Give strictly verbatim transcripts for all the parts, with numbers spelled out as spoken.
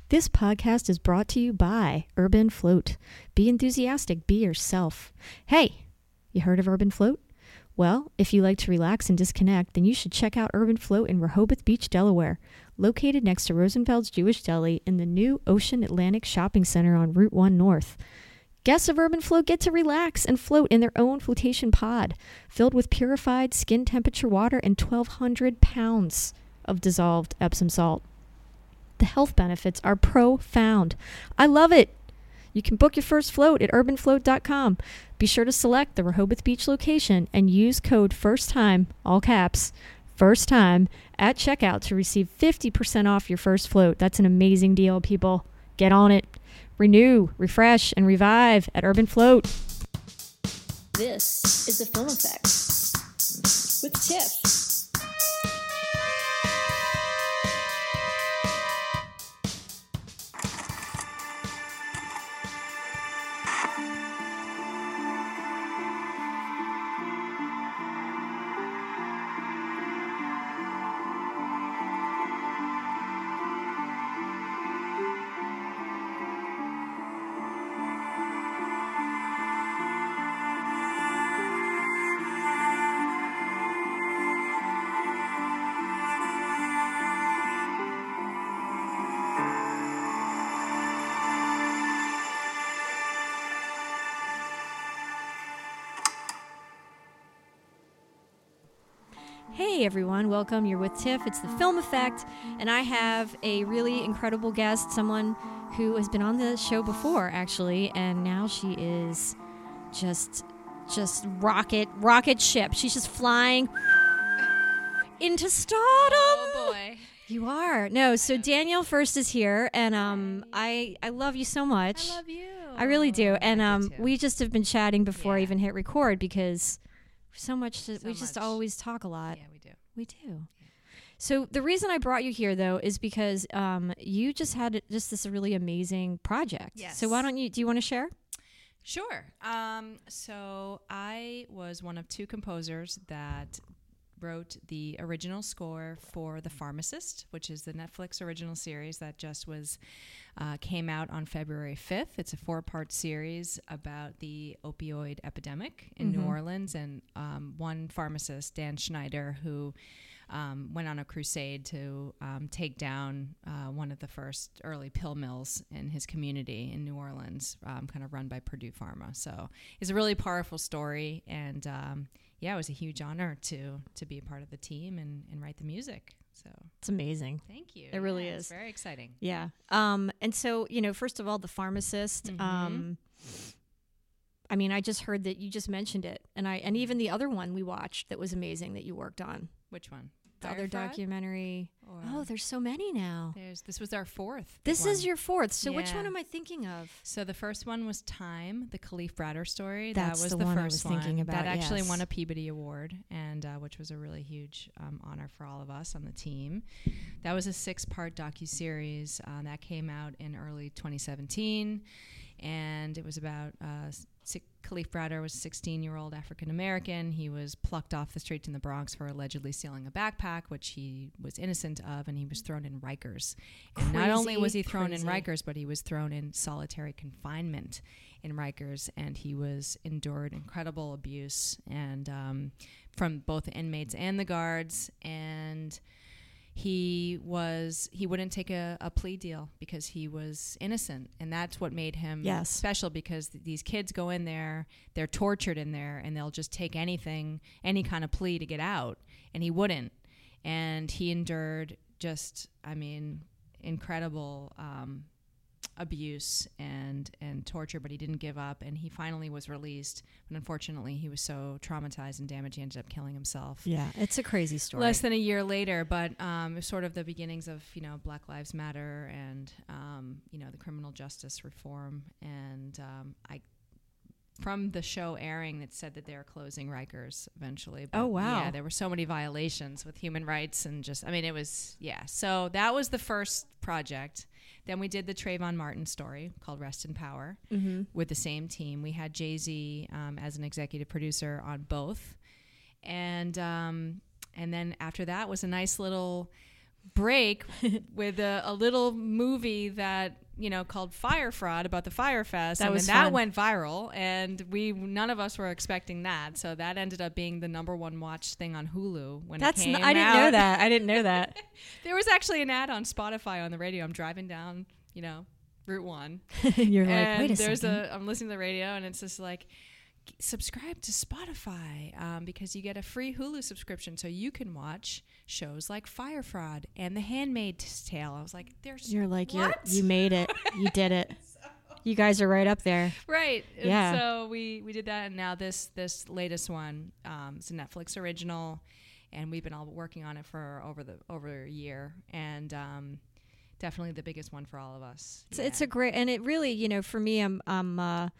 This podcast is brought to you by Urban Float. Be enthusiastic, be yourself. Hey, you heard of Urban Float? Well, if you like to relax and disconnect, then you should check out Urban Float in Rehoboth Beach, Delaware, located next to Rosenfeld's Jewish Deli in the new Ocean Atlantic Shopping Center on Route one North. Guests of Urban Float get to relax and float in their own flotation pod, filled with purified skin temperature water and twelve hundred pounds of dissolved Epsom salt. The health benefits are profound. I love it. You can book your first float at urban float dot com. Be sure to select the Rehoboth Beach location and use code FIRSTTIME, all caps, first time, at checkout to receive fifty percent off your first float. That's an amazing deal, people. Get on it. Renew, refresh, and revive at Urban Float. This is The Film Effect with Tiff. Hey everyone, welcome. You're with Tiff. It's The Film Effect, and I have a really incredible guest, someone who has been on the show before, actually, and now she is just, just rocket, rocket ship. She's just flying into stardom. Oh boy. You are. No, so Danielle First is here, and um, I, I love you so much. I love you. I really do, and I do um, too. we just have been chatting before I Yeah. even hit record because so much, to, So we just much. always talk a lot. Yeah, we do. We do. So the reason I brought you here, though, is because um, you just had just this really amazing project. Yes. So why don't you, do you want to share? Sure. Um, so I was one of two composers that wrote the original score for The Pharmacist, which is the Netflix original series that just was uh, came out on February fifth. It's a four-part series about the opioid epidemic in Mm-hmm. New Orleans, and um, one pharmacist, Dan Schneider, who um, went on a crusade to um, take down uh, one of the first early pill mills in his community in New Orleans, um, kind of run by Purdue Pharma. So it's a really powerful story, and um, yeah, it was a huge honor to to be a part of the team and, and write the music. So It's amazing. thank you. It really Yeah, is. It's very exciting. Yeah. Um, and so, you know, first of all, The Pharmacist. Mhm. Um, I mean, I just heard that you just mentioned it, and I and even the other one we watched that was amazing that you worked on. Which one? The Fire other Fraud? documentary. Or Oh, there's so many now. there's this was our fourth. This one. is your fourth. So which Yeah. one am I thinking of? So the first one was Time, the Khalif Bratter story. That's that was the the, one I first was thinking one. about, That actually yes. won a Peabody Award, and uh, which was a really huge um, honor for all of us on the team. That was a six-part docuseries uh, that came out in early twenty seventeen, and it was about uh, si- Khalif Bratter was a sixteen-year-old African-American. He was plucked off the streets in the Bronx for allegedly stealing a backpack, which he was innocent of, and he was thrown in Rikers. And not only was he thrown Crazy, in crazy. Rikers, but he was thrown in solitary confinement in Rikers, and he was endured incredible abuse and um, from both the inmates and the guards. And he was he wouldn't take a, a plea deal because he was innocent, and that's what made him Yes. special, because th- these kids go in there, they're tortured in there, and they'll just take anything, any kind of plea to get out, and he wouldn't. And he endured just, I mean, incredible um, abuse and and torture, but he didn't give up, and he finally was released. But unfortunately, he was so traumatized and damaged, he ended up killing himself. Yeah, it's a crazy story. Less than a year later, but um, it was sort of the beginnings of, you know, Black Lives Matter and, um, you know, the criminal justice reform. And um, I, from the show airing, that said that they were closing Rikers eventually. But Oh, wow. Yeah, there were so many violations with human rights and just, I mean, it was, yeah. So that was the first project. Then we did the Trayvon Martin story called Rest in Power Mm-hmm. with the same team. We had Jay-Z um, as an executive producer on both. And um, and then after that was a nice little break with a, a little movie that, you know, called Fire Fraud about the Fire Fest. That and was then that fun. went viral, and we none of us were expecting that. So that ended up being the number one watched thing on Hulu when That's it came n- I didn't out. know that. I didn't know that. There was actually an ad on Spotify on the radio. I'm driving down, you know, Route One. You're like, and wait a there's second. a I'm listening to the radio, and it's just like, subscribe to Spotify um, because you get a free Hulu subscription so you can watch shows like Fire Fraud and The Handmaid's Tale. I was like, there's You're like, you're, what? you made it. You did it. You guys are right up there. Right. Yeah. And so we, we did that, and now this this latest one um, is a Netflix original, and we've been all working on it for over the over a year, and um, definitely the biggest one for all of us. It's, it's a great, and it really, you know, for me, I'm I'm uh,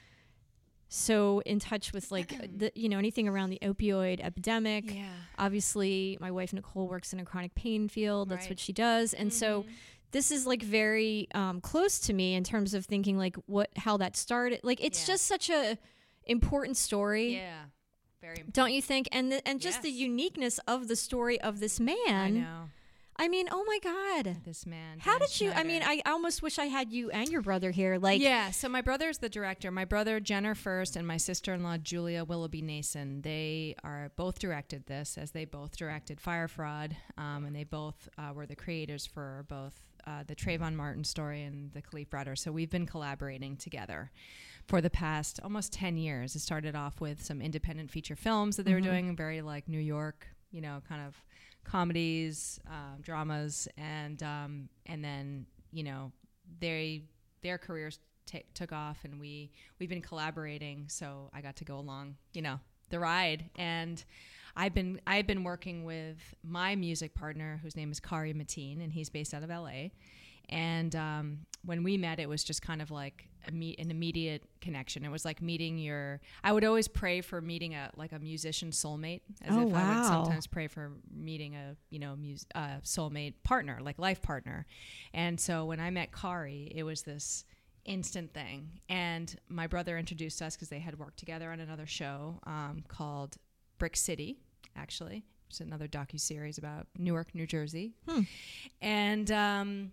so in touch with like the, you know, anything around the opioid epidemic. Yeah. Obviously, my wife Nicole works in a chronic pain field. That's Right. what she does, and so. Mhm. This is like very um, close to me in terms of thinking like what how that started. Like it's Yeah. just such a important story, Yeah. Very important. don't you think? And the, and just the Yes. uniqueness of the story of this man. I know. I mean, oh my God. This man. How Dan did you? I Schneider. mean, I almost wish I had you and your brother here. Like, yeah, so my brother's the director. My brother Jenner First and my sister-in-law Julia Willoughby Nason. They are both directed this, as they both directed Fire Fraud, um, and they both uh, were the creators for both uh, the Trayvon Martin story and the Khalif Browder. So we've been collaborating together for the past almost ten years. It started off with some independent feature films that they Mhm. were doing, very like New York, you know, kind of comedies, um, dramas, and um, and then you know they their careers t- took off, and we we've been collaborating. So I got to go along, you know, the ride, and I've been I've been working with my music partner, whose name is Kari Mateen, and he's based out of L A. And um, when we met, it was just kind of like a me- an immediate connection. It was like meeting your. I would always pray for meeting a like a musician soulmate, as Oh, if I would wow. sometimes pray for meeting a you know mus- uh, soulmate partner, like life partner. And so when I met Kari, it was this instant thing. And my brother introduced us because they had worked together on another show um, called Brick City. Actually, it's another docuseries about Newark, New Jersey, Hmm. and. Um,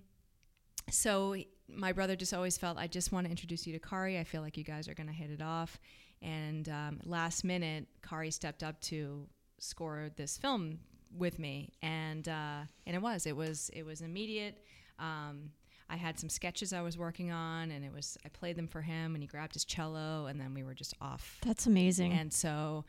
So my brother just always felt, I just want to introduce you to Kari. I feel like you guys are going to hit it off. And um, last minute, Kari stepped up to score this film with me, and uh, and it was it was it was immediate. Um, I had some sketches I was working on, and it was I played them for him, and he grabbed his cello, and then we were just off. that's amazing. And so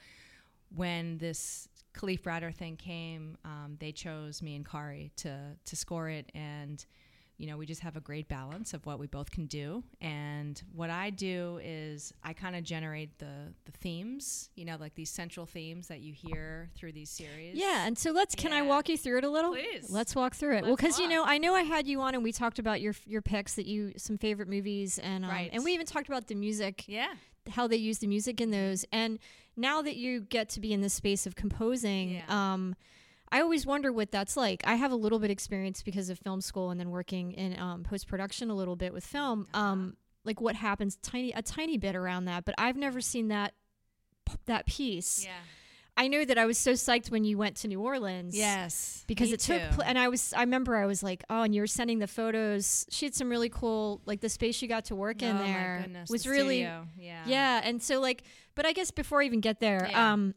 when this Khalif Browder thing came, um, they chose me and Kari to to score it, and you know, we just have a great balance of what we both can do. And what I do is I kind of generate the the themes, you know, like these central themes that you hear through these series. Yeah, and so let's. Can I Yeah. walk you through it a little? Please. Let's walk through it. Well, Let's because you walk. know, I know I had you on, and we talked about your your picks that you some favorite movies, and um, Right. and we even talked about the music, Yeah. how they use the music in those. And now that you get to be in the space of composing, Yeah. um, I always wonder what that's like. I have a little bit experience because of film school and then working in um, post production a little bit with film. Um, like what happens, tiny a tiny bit around that, but I've never seen that p- that piece. Yeah. I know that I was so psyched when you went to New Orleans. Yes. Because me it took, too. pl- and I was, I remember I was like, oh, and you were sending the photos. She had some really cool, like the space you got to work in Oh, my there goodness, was the really, studio. Yeah. yeah. And so like, but I guess before I even get there, Yeah. um,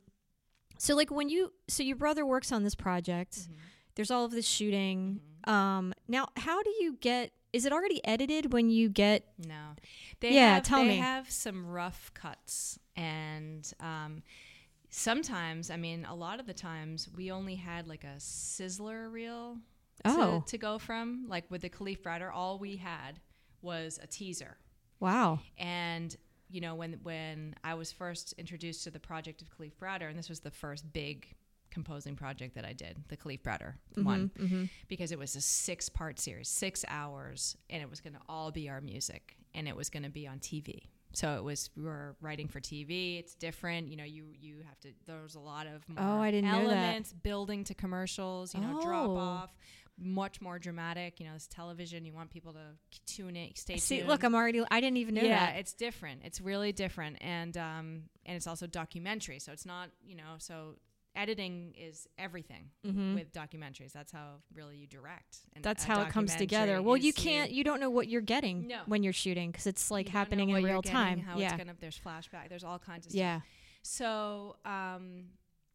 so like when you, so your brother works on this project, Mhm. there's all of this shooting. Mhm. Um, now how do you get, is it already edited when you get, No. They Yeah, have, tell they me. have some rough cuts, and um, sometimes, I mean, a lot of the times we only had like a sizzler reel to, Oh. to go from. Like with the Khalif Browder, all we had was a teaser. wow. And you know, when when I was first introduced to the project of Khalif Browder, and this was the first big composing project that I did, the Khalif Browder one, Mm-hmm. because it was a six-part series, six hours, and it was going to all be our music, and it was going to be on T V. So it was, we were writing for T V. It's different, you know. You you have to. There was a lot of more Oh, I didn't know that. elements building to commercials. You know, drop Oh. off, much more dramatic. You know, it's television. You want people to tune in, stay See, tuned. look, I'm already, I didn't even know yeah, that. it's different. It's really different, and um, and it's also documentary. So it's not, you know, so editing is everything Mm-hmm. with documentaries. That's how really you direct. And That's a how it comes together. documentary Well, you is can't, you don't know what you're getting No. when you're shooting because it's like you don't know happening what in you're real getting, time. How Yeah. it's gonna, there's flashback. There's all kinds of Yeah. stuff. So, um,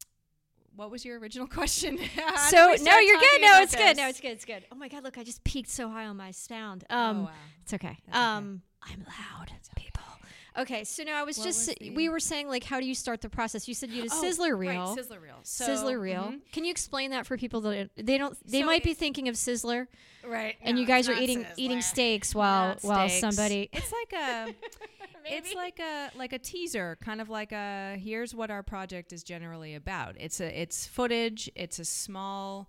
what was your original question? So How did no, we start you're good. talking No, about it's good. No, this? it's good. It's good. Oh my God, look, I just peaked so high on my sound. Um, oh, wow. It's okay. That's okay. Um, I'm loud, people. Okay, so now I was What just was the- we were saying like, how do you start the process? You said you did a Oh, sizzler reel. Right, Sizzler reel. So, Sizzler reel. mhm. Can you explain that for people that they don't? They So might be it- thinking of Sizzler, Right. and no, you guys it's are not eating Sizzler. eating steaks while Not while steaks. somebody. It's like a. It's like a like a teaser, kind of like a here's what our project is generally about. It's a it's footage. It's a small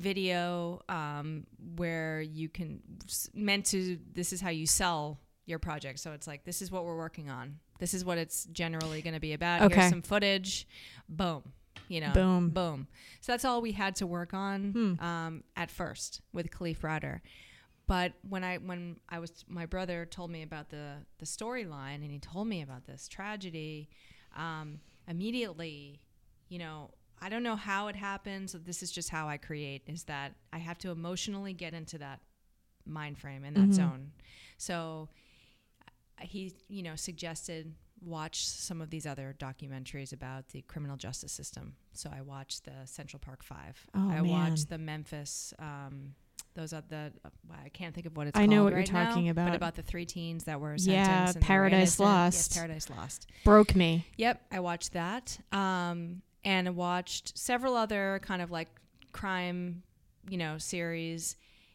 video um, where you can s- meant to. This is how you sell your project. So it's like this is what we're working on. This is what it's generally going to be about. Okay. Here's some footage. Boom. You know. Boom. Boom. So that's all we had to work on Hmm. um, at first with Khalif Router. But when I when I was my brother told me about the the storyline and he told me about this tragedy, um, immediately, you know, I don't know how it happens. This is just how I create. Is that I have to emotionally get into that mind frame and that Mhm. zone. So uh, he, you know, suggested watch some of these other documentaries about the criminal justice system. So I watched the Central Park Five. Oh, I man. watched the Memphis. Um, those are the uh, I can't think of what it's I called know what right you're talking now, about. but about the three teens that were Yeah, sentenced and they were Paradise innocent. Lost. Yes, Paradise Lost. Broke me. Yep, I watched that. Um, and I watched several other kind of like crime, you know, series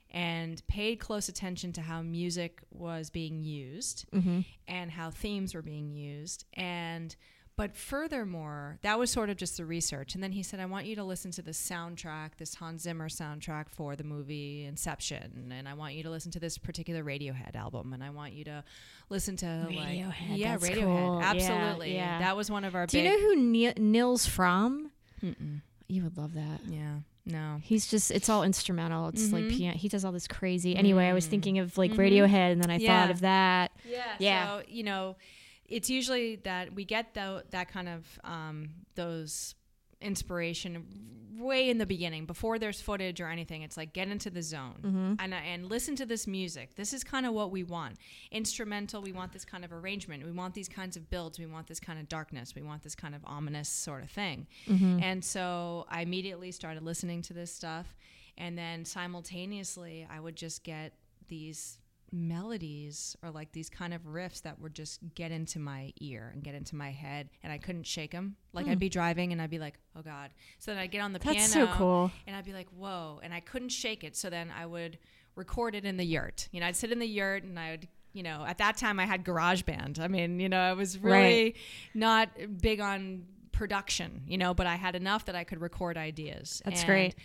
and paid close attention to how music was being used Mm-hmm. and how themes were being used. And but furthermore, that was sort of just the research. And then he said, I want you to listen to the soundtrack, this Hans Zimmer soundtrack for the movie Inception. And I want you to listen to this particular Radiohead album. And I want you to listen to Radiohead, like, yeah, that's Radiohead. cool. Yeah, Absolutely. yeah. That was one of our Do big. you know who Ni- Nils Fromm? Mm-mm. You would love that. Yeah. No. He's just, it's all instrumental. It's like Mhm. piano. He does all this crazy. Anyway, I was Mm. thinking of like Mhm. Radiohead and then I Yeah. thought of that. Yeah. Yeah. So, you know, it's usually that we get tho- that kind of um, those inspiration way in the beginning before there's footage or anything. It's like get into the zone Mm-hmm. and and listen to this music. This is kind of what we want. Instrumental, we want this kind of arrangement. We want these kinds of builds. We want this kind of darkness. We want this kind of ominous sort of thing. Mm-hmm. And so I immediately started listening to this stuff. And then simultaneously, I would just get these melodies or like these kind of riffs that would just get into my ear and get into my head. And I couldn't shake them. Like Hmm. I'd be driving and I'd be like, oh, God. So then I'd get on the That's piano. so cool. And I'd be like, whoa. And I couldn't shake it. So then I would record it in the yurt. You know, I'd sit in the yurt and I would, you know, at that time I had GarageBand. I mean, you know, I was really Right. not big on production, you know, but I had enough that I could record ideas. That's And great.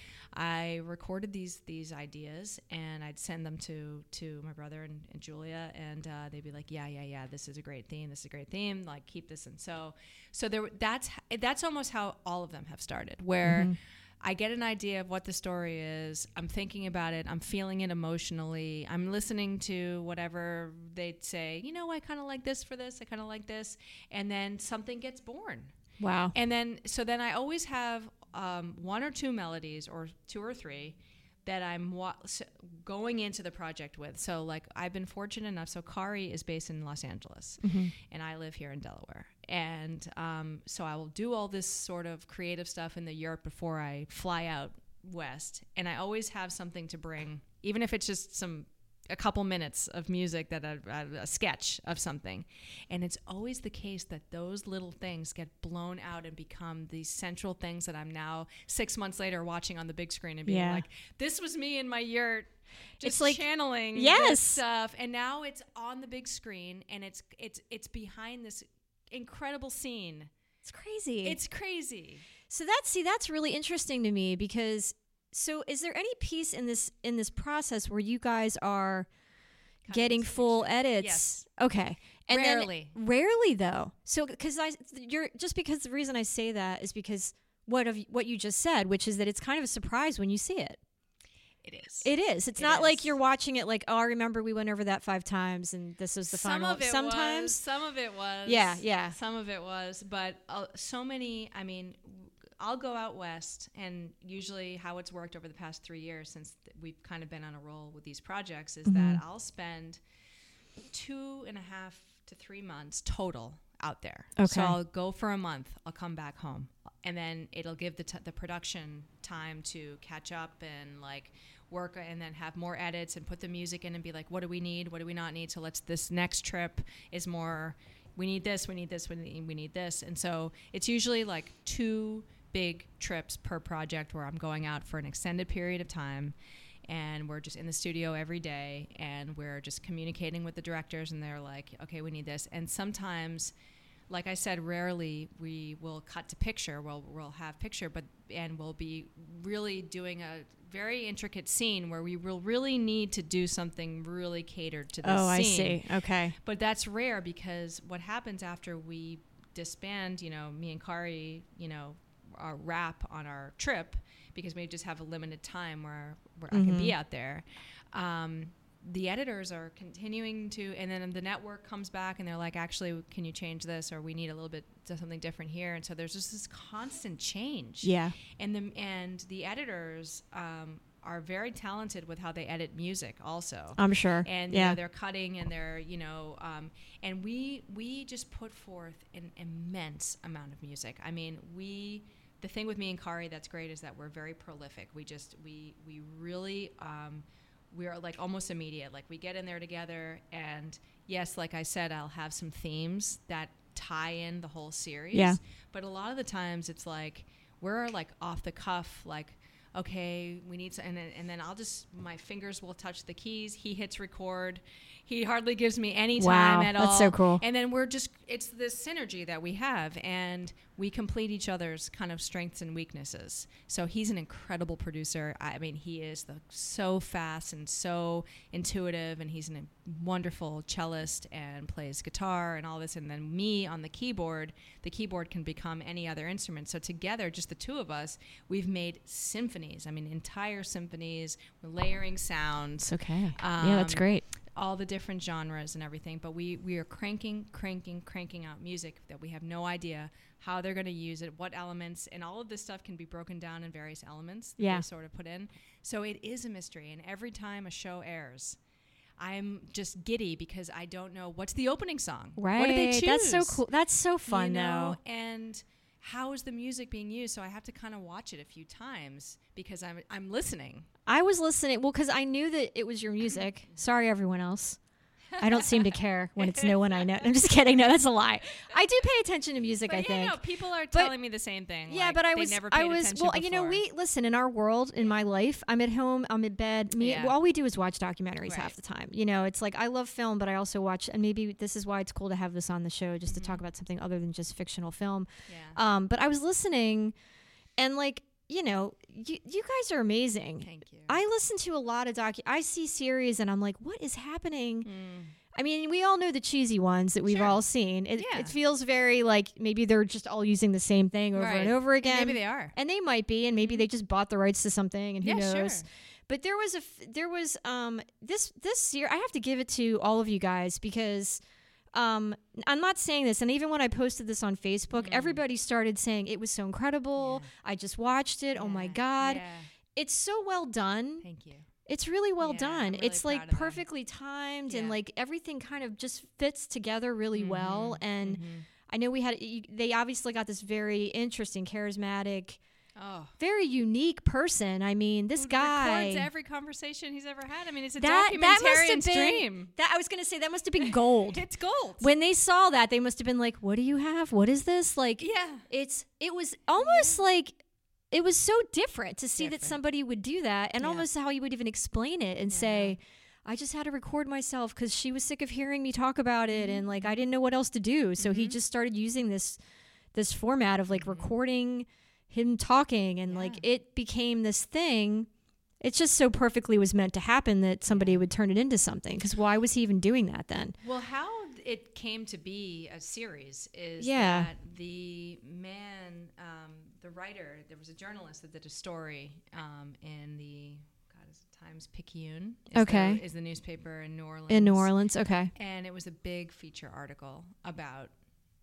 I recorded these these ideas and I'd send them to to my brother and, and Julia, and uh, they'd be like, yeah, yeah, yeah, this is a great theme. This is a great theme. Like, keep this. And so, so there. That's that's almost how all of them have started, where Mhm. I get an idea of what the story is. I'm thinking about it. I'm feeling it emotionally. I'm listening to whatever they'd say. You know, I kind of like this for this. I kind of like this, and then something gets born. Wow. And then, so then I always have um, one or two melodies, or two or three, that I'm wa- s- going into the project with. So, like, I've been fortunate enough. So, Kari is based in Los Angeles, Mm-hmm. and I live here in Delaware. And um, so, I will do all this sort of creative stuff in the yurt before I fly out west. And I always have something to bring, even if it's just some a couple minutes of music that a, a, a sketch of something. And it's always the case that those little things get blown out and become these central things that I'm now six months later watching on the big screen and being Yeah. like, this was me in my yurt just It's like- channeling Yes. this stuff. And now it's on the big screen and it's it's it's behind this incredible scene. It's crazy. It's crazy. So that's see that's really interesting to me because so is there any piece in this in this process where you guys are Cutting getting full station. edits? Yes. Okay. And Rarely. then rarely though. So cuz I you're just because the reason I say that is because what of what you just said, which is that it's kind of a surprise when you see it. It is. It is. It's It not like is. you're watching it like, "Oh, I remember we went over that five times and this was the some final." of it Sometimes was, some of it was. Yeah, yeah. Some of it was, but uh, so many. I mean, w- I'll go out west, and usually how it's worked over the past three years since th- we've kind of been on a roll with these projects is Mm-hmm. that I'll spend two and a half to three months total out there. Okay. So I'll go for a month. I'll come back home, and then it'll give the t- the production time to catch up and like work, and then have more edits and put the music in and be like, what do we need? What do we not need? So let's this next trip is more. We need this. We need this. We need, we need this. And so it's usually like two big trips per project where I'm going out for an extended period of time, and we're just in the studio every day, and we're just communicating with the directors, and they're like, okay, we need this. And sometimes, like I said, rarely we will cut to picture. We'll, we'll have picture, but and we'll be really doing a very intricate scene where we will really need to do something really catered to this Oh, scene. I see. Okay. But that's rare, because what happens after we disband, you know, me and Kari, you know, our wrap on our trip, because we just have a limited time where, where Mm-hmm. I can be out there. Um, the editors are continuing to, and then the network comes back and they're like, actually, can you change this? Or we need a little bit something different here. And so there's just this constant change. Yeah. And the, and the editors um, are very talented with how they edit music also. I'm sure. And yeah. you know, they're cutting and they're, you know, um, and we we just put forth an immense amount of music. I mean, we, the thing with me and Kari that's great is that we're very prolific. We just, we, we really, um, we are like almost immediate. Like we get in there together, and yes, like I said, I'll have some themes that tie in the whole series. Yeah. But a lot of the times it's like, we're like off the cuff, like, okay, we need to, and then, and then I'll just, my fingers will touch the keys. He hits record. He hardly gives me any time Wow, at all. that's so cool. And then we're just, it's this synergy that we have, and we complete each other's kind of strengths and weaknesses. So he's an incredible producer. I mean, he is the, so fast and so intuitive, and he's a wonderful cellist and plays guitar and all this. And then me on the keyboard, the keyboard can become any other instrument. So together, just the two of us, we've made symphonies. I mean, entire symphonies. We're layering sounds. It's okay. yeah, that's Um, great. all the different genres and everything, but we, we are cranking, cranking, cranking out music that we have no idea how they're going to use it, what elements, and all of this stuff can be broken down in various elements that Yeah. they sort of put in. So it is a mystery, and every time a show airs, I'm just giddy because I don't know what's the opening song. Right. What did they choose? That's so cool. That's so fun, you know? though. And how is the music being used? So I have to kind of watch it a few times because I'm I'm listening. I was listening, well, because I knew that it was your music. Sorry, everyone else. I don't seem to care when it's no one I know. I'm just kidding. No, that's a lie. I do pay attention to music, But I yeah, think. no, people are But- telling me the same thing. Yeah, like, but I they was, never I paid was, attention well, you know, before. we listen in our world, in my life. I'm at home, I'm in bed. Me, Yeah. well, all we do is watch documentaries Right. half the time. You know, it's like I love film, but I also watch, and maybe this is why it's cool to have this on the show, just Mhm. to talk about something other than just fictional film. Yeah. Um, but I was listening, and like, you know, you, you guys are amazing. Thank you. I listen to a lot of docu. I see series, and I'm like, what is happening? Mm. I mean, we all know the cheesy ones that we've Sure. all seen. It, Yeah. it feels very like maybe they're just all using the same thing over Right. and over again. Maybe they are. And they might be, and maybe they just bought the rights to something, and who Yeah, knows? sure. But there was a, f- there was um this this year. I have to give it to all of you guys because um I'm not saying this, and even when I posted this on Facebook, Mm. everybody started saying it was so incredible. I just watched it. Oh my Yeah. god, Yeah. it's so well done. Thank you. It's really well Yeah, done. I'm really It's proud like of them. perfectly timed, and Yeah. like everything kind of just fits together really well. Mhm, And mhm. I know we had you, they obviously got this very interesting, charismatic, Oh. very unique person. I mean, this Who guy. records every conversation he's ever had. I mean, it's a that that must documentarian's have been dream. that I was gonna say that must have been gold. It's gold. When they saw that, they must have been like, "What do you have? What is this?" Like, yeah. it's it was almost like it was so different to see that Different. somebody would do that, and Yeah. almost how you would even explain it and Yeah. say, I just had to record myself because she was sick of hearing me talk about it, and Mm-hmm. like I didn't know what else to do. So he Mhm. just started using this this format of like Mhm. recording him talking, and like it became this thing. It just so perfectly was meant to happen that somebody would turn it into something. Because why was he even doing that then? Well, how it came to be a series is Yeah. that the man, um, the writer, there was a journalist that did a story um, in the God, is it Times Picayune. Is Okay. the, is the newspaper in New Orleans. In New Orleans, okay. And it was a big feature article about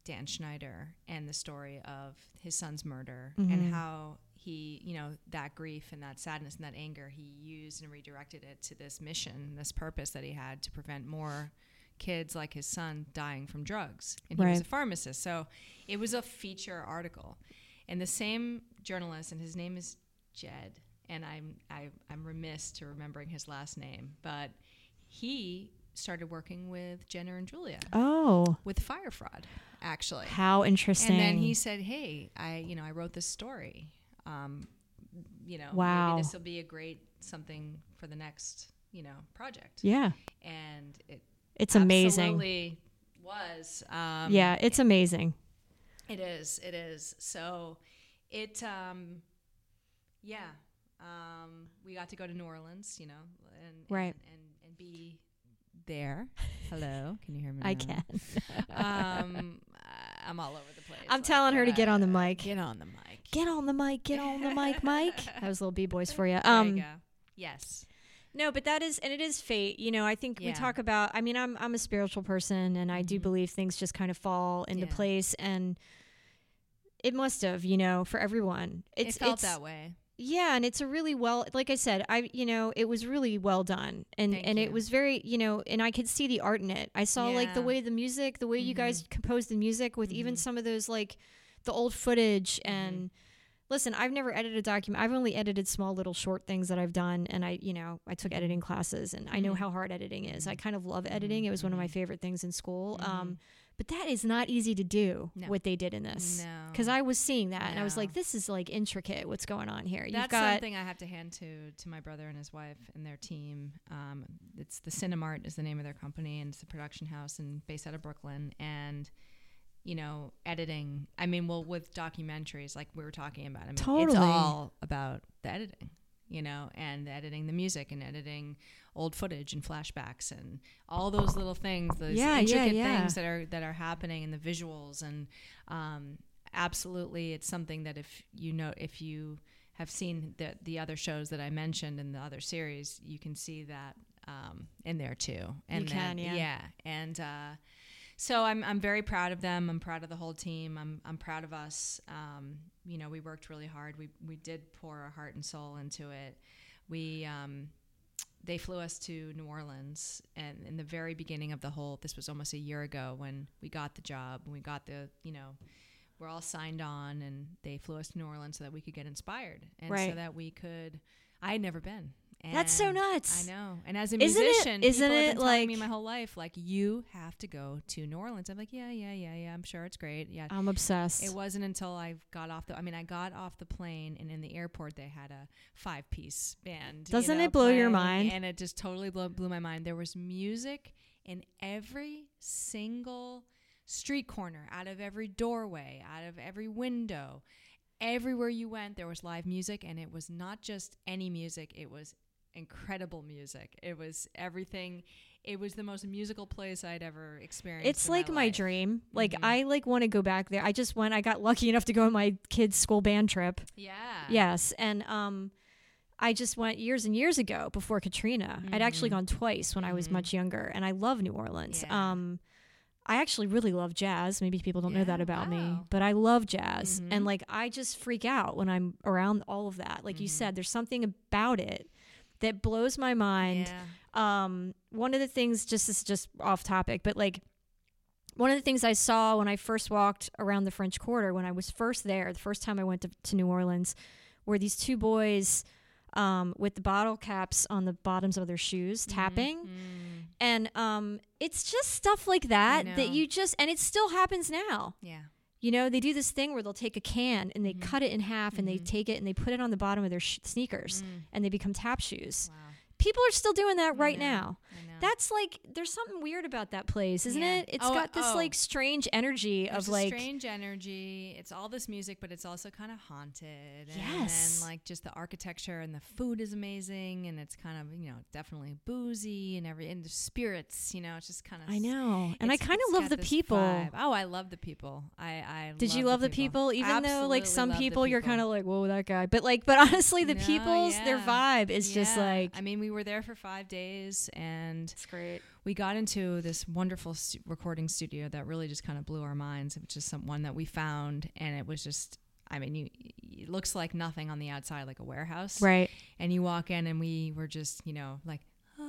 Dan Schneider and the story of his son's murder Mhm. and how he, you know, that grief and that sadness and that anger, he used and redirected it to this mission, this purpose that he had to prevent more kids like his son dying from drugs. And he was a Right. pharmacist. So it was a feature article. And the same journalist, and his name is Jed, and I'm I, I'm remiss to remembering his last name, but he started working with Jenner and Julia Oh, with Fire Fraud, actually. how interesting. And then he said, "Hey, I you know I wrote this story. Um, you know, Wow. maybe this will be a great something for the next you know project." Yeah, And it it's amazing. absolutely was. Um, Yeah, it's amazing. It is. It is. So, it. Um, yeah. Um, we got to go to New Orleans, you know, and Right. and, and, and be there. Hello, can you hear me? I now? can. um, I'm all over the place. I'm like, telling her to get on the uh, mic. Get on the mic. Get on the mic. Get on the mic, Mike. That was little B boys for you. There Um, you go. Yes. No, but that is, and it is fate. You know, I think we Yeah. talk about, I mean, I'm I'm a spiritual person, and I do Mhm. believe things just kind of fall into Yeah. place, and it must have, you know, for everyone. It's it felt it's, that way. Yeah, and it's a really well, like I said, I you know, it was really well done, and Thank and you. it was very, you know, and I could see the art in it. I saw like the Yeah. way the music, the way you Mhm. guys composed the music with even Mhm. some of those like the old footage. Mhm. And listen, I've never edited a document. I've only edited small little short things that I've done, and I, you know, I took editing classes, and I know Mhm. how hard editing is. I Mhm. kind of love editing. It was one of my Mhm. favorite things in school. Mhm. Um, but that is not easy to do. No. What they did in this. No. Because I was seeing that, and I was No. like, "This is like intricate. What's going on here?" You've That's got something I have to hand to to my brother and his wife and their team. Um, it's the Cinemart is the name of their company, and it's a production house and based out of Brooklyn. And you know, editing. I mean, well, with documentaries like we were talking about, I mean, it's Totally. all about the editing. You know, and editing the music and editing old footage and flashbacks and all those little things, those Yeah, yeah, intricate yeah. things that are that are happening in the visuals. And um, absolutely, it's something that if you know, if you have seen the the other shows that I mentioned in the other series, you can see that um, in there too. And You can, then- yeah. yeah. And uh, so I'm I'm very proud of them. I'm proud of the whole team. I'm I'm proud of us. Um, you know, we worked really hard. We we did pour our heart and soul into it. We um, they flew us to New Orleans, and in the very beginning of the whole, this was almost a year ago when we got the job and we got the, you know, we're all signed on, and they flew us to New Orleans so that we could get inspired and Right. so that we could. I had never been. That's so And nuts. I know. And as a Isn't it- musician, isn't people have it been telling me like- my whole life, like, you have to go to New Orleans. I'm like, yeah, yeah, yeah, yeah. I'm sure it's great. Yeah. I'm obsessed. It wasn't until I got off the. I mean, I got off the plane, and in the airport they had a five-piece band. you Doesn't know, it blow your playing, mind? And it just totally blew, blew my mind. There was music in every single street corner, out of every doorway, out of every window. Everywhere you went, there was live music, and it was not just any music. It was incredible music. It was everything. It was the most musical place I'd ever experienced. It's in like my life. dream. Like Mhm. I like want to go back there. I just went. I got lucky enough to go on my kids' school band trip. Yeah. Yes, and um, I just went years and years ago before Katrina. I'd actually Mhm. gone twice when I was Mhm. much younger, and I love New Orleans. Yeah. Um, I actually really love jazz. Maybe people don't know that Yeah, about me, wow. but I love jazz, Mhm. and like I just freak out when I'm around all of that. Like you Mhm. said, there's something about it that blows my mind. Yeah. Um, one of the things, just this is just off topic, but like one of the things I saw when I first walked around the French Quarter, when I was first there, the first time I went to, to New Orleans, were these two boys um, with the bottle caps on the bottoms of their shoes tapping. Mm. And um, it's just stuff like that that know. you just, and it still happens now. Yeah. You know, they do this thing where they'll take a can and they Mhm. cut it in half and they Mhm. take it and they put it on the bottom of their sh- sneakers Mm. and they become tap shoes. Wow. People are still doing that I right know, now. I know. That's like, there's something weird about that place, isn't Yeah. it? It's Oh, got this oh. like strange energy There's of a like, strange energy. It's all this music, but it's also kind of haunted. And Yes. then like just the architecture and the food is amazing, and it's kind of, you know, definitely boozy and every and the spirits. You know, it's just kind of. I know. And I it's- kind it's of love got the this people. vibe. Oh, I love the people. I, I Did you love the people? Even though like Absolutely some love the people, you're people. kind of like, whoa, that guy. But like, but honestly, the No, people's, their yeah. vibe is just Yeah. like, I mean, we were there for five days, and And That's great. we got into this wonderful stu- recording studio that really just kind of blew our minds. It was just some one that we found, and it was just, I mean, you, it looks like nothing on the outside, like a warehouse. Right. And you walk in, and we were just, you know, like,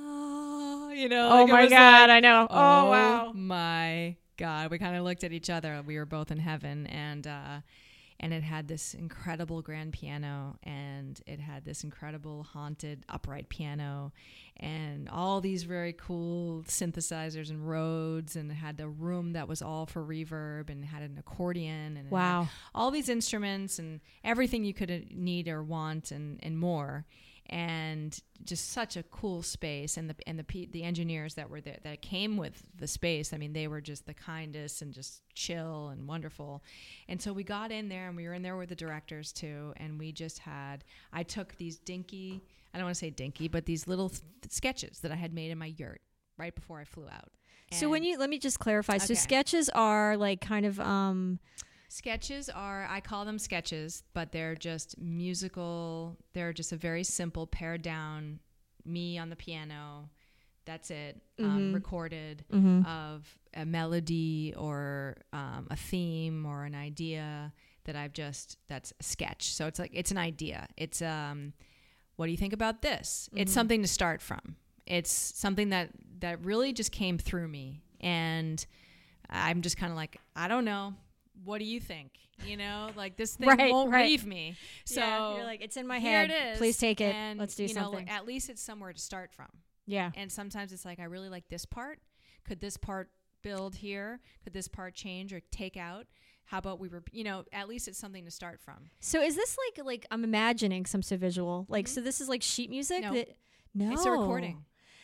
oh, you know. Oh like my it was God, like, I know. Oh, Oh, wow. my God. We kind of looked at each other. We were both in heaven, and uh, and it had this incredible grand piano, and it had this incredible haunted upright piano, and all these very cool synthesizers and Rhodes, and it had a room that was all for reverb, and it had an accordion, and it Wow. had all these instruments and everything you could uh, need or want, and, and more. And just such a cool space, and the and the pe- the engineers that were there that came with the space, I mean, they were just the kindest and just chill and wonderful. And so we got in there, and we were in there with the directors too, and we just had, I took these dinky, I don't want to say dinky, but these little th- sketches that I had made in my yurt right before I flew out. So when And you, let me just clarify. So Okay. sketches are like kind of, um, sketches are, I call them sketches, but they're just musical. They're just a very simple pared down, me on the piano. That's it. Um, Mhm. recorded mhm. of a melody or um, a theme or an idea that I've just, that's a sketch. So it's like, it's an idea. It's, um, what do you think about this? It's Mhm. something to start from. It's something that, that really just came through me. And I'm just kind of like, I don't know. What do you think? You know, like this thing Right, won't right. leave me. So Yeah, you're like, it's in my here head. it is. Please take it. And, Let's do you know, something. at least it's somewhere to start from. Yeah. And sometimes it's like, I really like this part. Could this part build here? Could this part change or take out? How about we were, you know, at least it's something to start from. So is this like, like I'm imagining some sort of visual, like, Mhm. so this is like sheet music? No. That, no. It's a recording.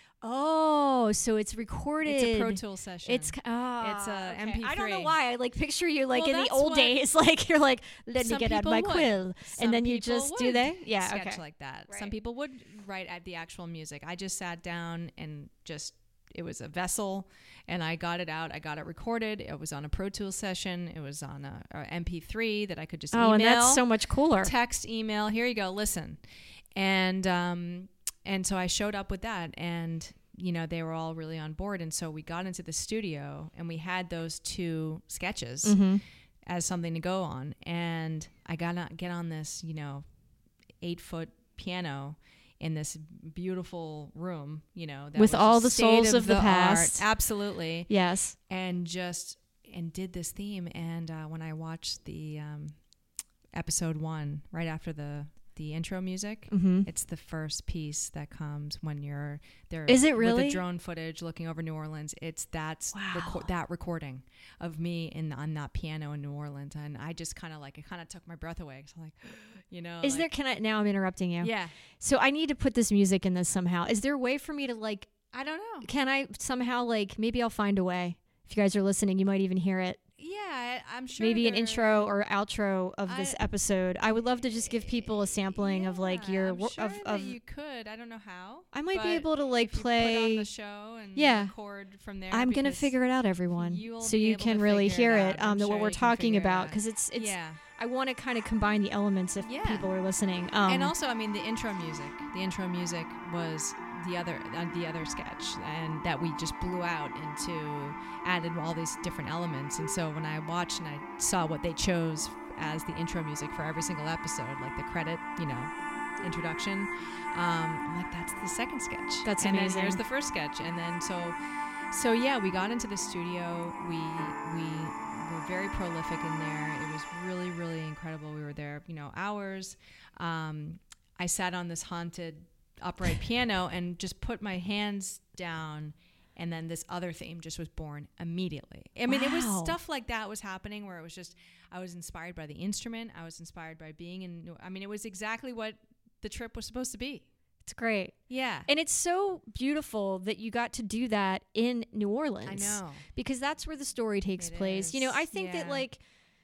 Oh, so it's recorded. It's a Pro Tool session. It's ah, It's a okay. M P three. I don't know why I like picture you like Well, in the that's old what- days, like you're like, let me Some get out people my would. quill, Some and then you people just do would they? Yeah, sketch okay. like that. Right. Some people would write at the actual music. I just sat down and just, it was a vessel, and I got it out. I got it recorded. It was on a Pro Tool session. It was on a, a M P three that I could just Oh, email. and that's so much cooler. Text, email. Here you go. Listen, and um, and so I showed up with that, and you know, they were all really on board. And so we got into the studio, and we had those two sketches Mm-hmm. as something to go on. And I got to get on this, you know, eight foot piano in this beautiful room, you know, that With was all just the souls state of the art. past. Absolutely. Yes. And just, and did this theme. And uh, when I watched the um, episode one, right after the, the intro music, Mm-hmm. it's the first piece that comes when you're there. Is it With really? the drone footage looking over New Orleans. It's that's Wow. reco- that recording of me in on that piano in New Orleans, and I just kind of like it kind of took my breath away. So I'm like, you know, Is like, there? Can I? Now I'm interrupting you. Yeah, So I need to put this music in this somehow. Is there a way for me to like? I don't know. Can I somehow like? Maybe I'll find a way. If you guys are listening, you might even hear it. Yeah, I, I'm sure. Maybe an there- intro or outro of this I- episode. I would love to just give people a sampling of like Yeah, your I'm wor- sure of that of. you could. I don't know how. I might be but able to like if you put on play. the show and Yeah. record from there. I'm gonna because figure it out, everyone, you'll so be you able can to really figure hear it it. out. I'm Um, that what sure we're you can talking figure it about out. because it's it's. yeah. I want to kind of combine the elements if Yeah. people are listening. Um, And also, I mean, the intro music. The intro music was the other uh, the other sketch, and that we just blew out into, added all these different elements. And so when I watched and I saw what they chose as the intro music for every single episode, like the credit, you know, introduction, um, I'm like, that's the second sketch. That's and amazing. then here's the first sketch, and then so, so yeah, we got into the studio. We we were very prolific in there. It was really really incredible. We were there, you know, hours. Um, I sat on this haunted upright piano and just put my hands down, and then this other theme just was born immediately. I mean, it was Wow. stuff like that was happening where it was just, I was inspired by the instrument. I was inspired by being in, New- I mean, it was exactly what the trip was supposed to be. it's great. Yeah. And it's so beautiful that you got to do that in New Orleans. I know. Because that's where the story takes It place. You know, is, I think that yeah. like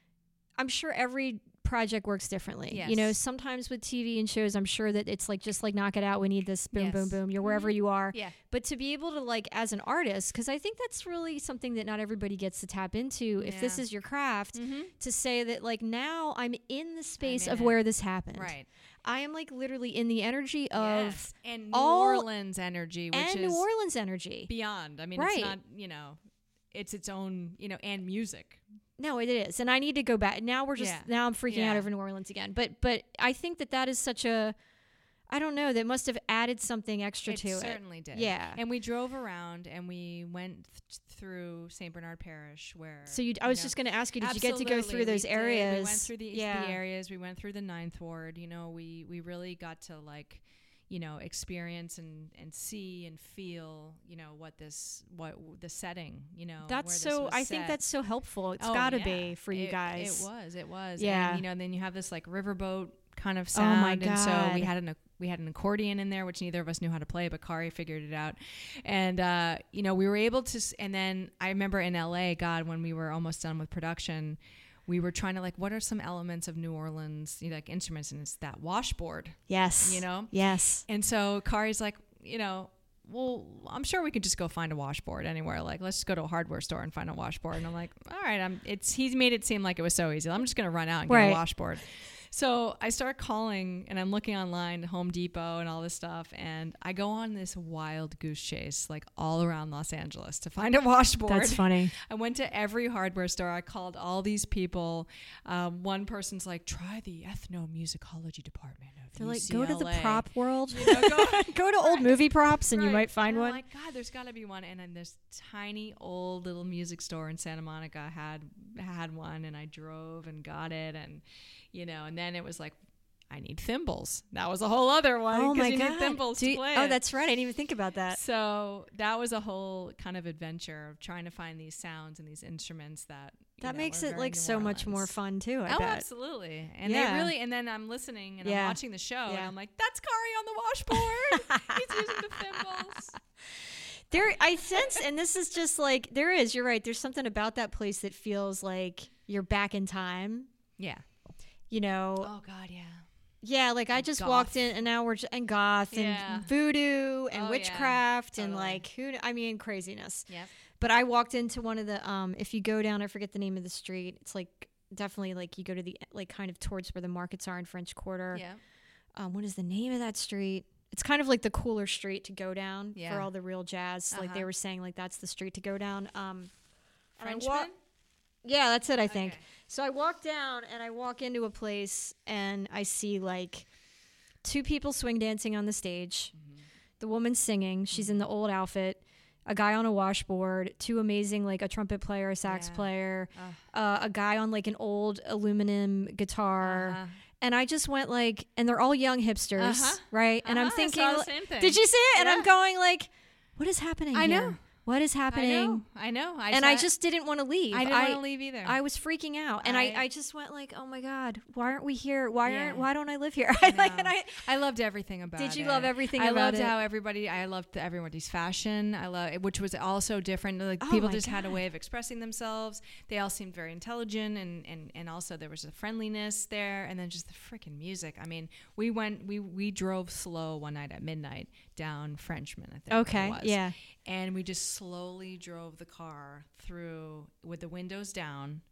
I'm sure every project works differently. You know, Yes. sometimes with T V and shows, I'm sure that it's like just like knock it out. We need this boom, boom, Yes. boom. You're wherever Mhm. you are. Yeah. But to be able to like as an artist, because I think that's really something that not everybody gets to tap into. If this Yeah. is your craft, Mm-hmm. to say that like now I'm in the space in of it. where this happened. Right. I am like literally in the energy of yes. and New all, Orleans energy, which and is New Orleans energy beyond. I mean, right. it's not, you know, it's its own, you know, and music. No, it is. And I need to go back. Now we're just, Yeah. now I'm freaking Yeah. out over New Orleans again. But, but I think that that is such a, I don't know, that must have added something extra It to it. certainly did. Yeah. And we drove around and we went th- through Saint Bernard Parish where. So you, I you was know, just going to ask you, did absolutely, you get to go through those we areas? Did. We went through the, yeah. the areas. We went through the Ninth Ward. You know, we, we really got to like, you know, experience and, and see and feel, you know, what this, what the setting, you know. That's where this so, was I think set. that's so helpful. It's Oh, got to yeah. be for you It- guys. It was, it was. Yeah. And, you know, and then you have this like riverboat kind of Oh my sound. And so we God. had an, we had an accordion in there, which neither of us knew how to play, but Kari figured it out. And, uh, you know, we were able to, s- and then I remember in L A, God, when we were almost done with production, we were trying to like, what are some elements of New Orleans, you know, like instruments? And it's that washboard, Yes. you know? Yes. And so Kari's like, you know, well, I'm sure we could just go find a washboard anywhere. Like, let's just go to a hardware store and find a washboard. And I'm like, all right, I'm, it's, he's made it seem like it was so easy. I'm just going to run out and get Right. a washboard. So I start calling and I'm looking online, Home Depot and all this stuff. And I go on this wild goose chase, like all around Los Angeles to find a washboard. That's funny. I went to every hardware store. I called all these people. Um, one person's like, try the ethnomusicology department of They're like, U C L A. go to the prop world. You know, go, Go to old Right. movie props and you Right. might find and I'm one. like, God, there's got to be one. And then this tiny old little music store in Santa Monica had had one, and I drove and got it, and you know, and then it was like, I need thimbles. That was a whole other one. Oh 'cause my you God. need thimbles Do to you- play oh, it. that's right. I didn't even think about that. So that was a whole kind of adventure of trying to find these sounds and these instruments that you That know, makes are it very like New so much more Orleans. fun too, I oh, bet. absolutely. And Yeah. they really, and then I'm listening and Yeah. I'm watching the show and Yeah. I'm like, that's Kari on the washboard. He's using the thimbles. There, I sense, and this is just like, there is, you're right. There's something about that place that feels like you're back in time, Yeah. you know? Oh God, yeah. Yeah, like I just Goth. walked in and now we're just, and goth and Yeah. voodoo and Oh, yeah. witchcraft and Totally. like, who, I mean, craziness. Yep. But I walked into one of the, um, if you go down, I forget the name of the street. It's like definitely like you go to the, like kind of towards where the markets are in French Quarter. Yeah. Um, what is the name of that street? It's kind of like the cooler street to go down Yeah. for all the real jazz. Like they Uh-huh. were saying, like that's the street to go down. Um, and I wa- Frenchman? yeah, that's it, I think. Okay. So I walk down and I walk into a place and I see like two people swing dancing on the stage. Mm-hmm. The woman singing, she's in the old outfit. A guy on a washboard, two amazing, like a trumpet player, a sax Yeah. player, Ugh. uh, a guy on like an old aluminum guitar. Uh-huh. And I just went like, and they're all young hipsters, Uh-huh. right? And I'm Uh-huh, I thinking, saw the same thing. did you see it? And Yeah. I'm going like, what is happening I here? know. What is I happening? know. I know. I and saw I it. just didn't want to leave. I didn't want to leave either. I was freaking out, and I, I- I just went like, "Oh my God, why aren't we here? Why Yeah. aren't? Why don't I live here?" I like, and know. I I loved everything about it. Did you love everything I about loved it? how everybody. I loved everybody's fashion. I love, which was also different. Like Oh people my just had a God. way of expressing themselves. They all seemed very intelligent, and and and also there was a friendliness there, and then just the freaking music. I mean, we went, we we drove slow one night at midnight down Frenchman. I think okay, it was. yeah, And we just slowly drove the car through with the windows down,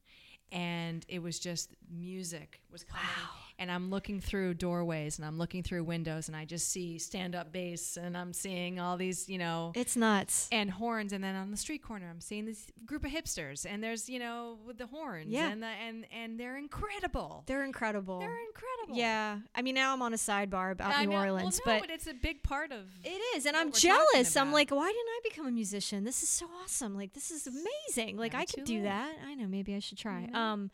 and it was just music was coming. Wow. And I'm looking through doorways and I'm looking through windows and I just see stand-up bass and I'm seeing all these, you know, it's nuts. and horns. And then on the street corner, I'm seeing this group of hipsters and there's, you know, with the horns Yeah. and the, and and they're incredible. They're incredible. They're incredible. Yeah, I mean, now I'm on a sidebar about I New know. Orleans, well, no, but but it's a big part of it is, and what I'm we're talking jealous. I'm about. like, why didn't I become a musician? This is so awesome. Like, this is amazing. Like, Never I too could do late. that. I know, maybe I should try. Mhm. Um,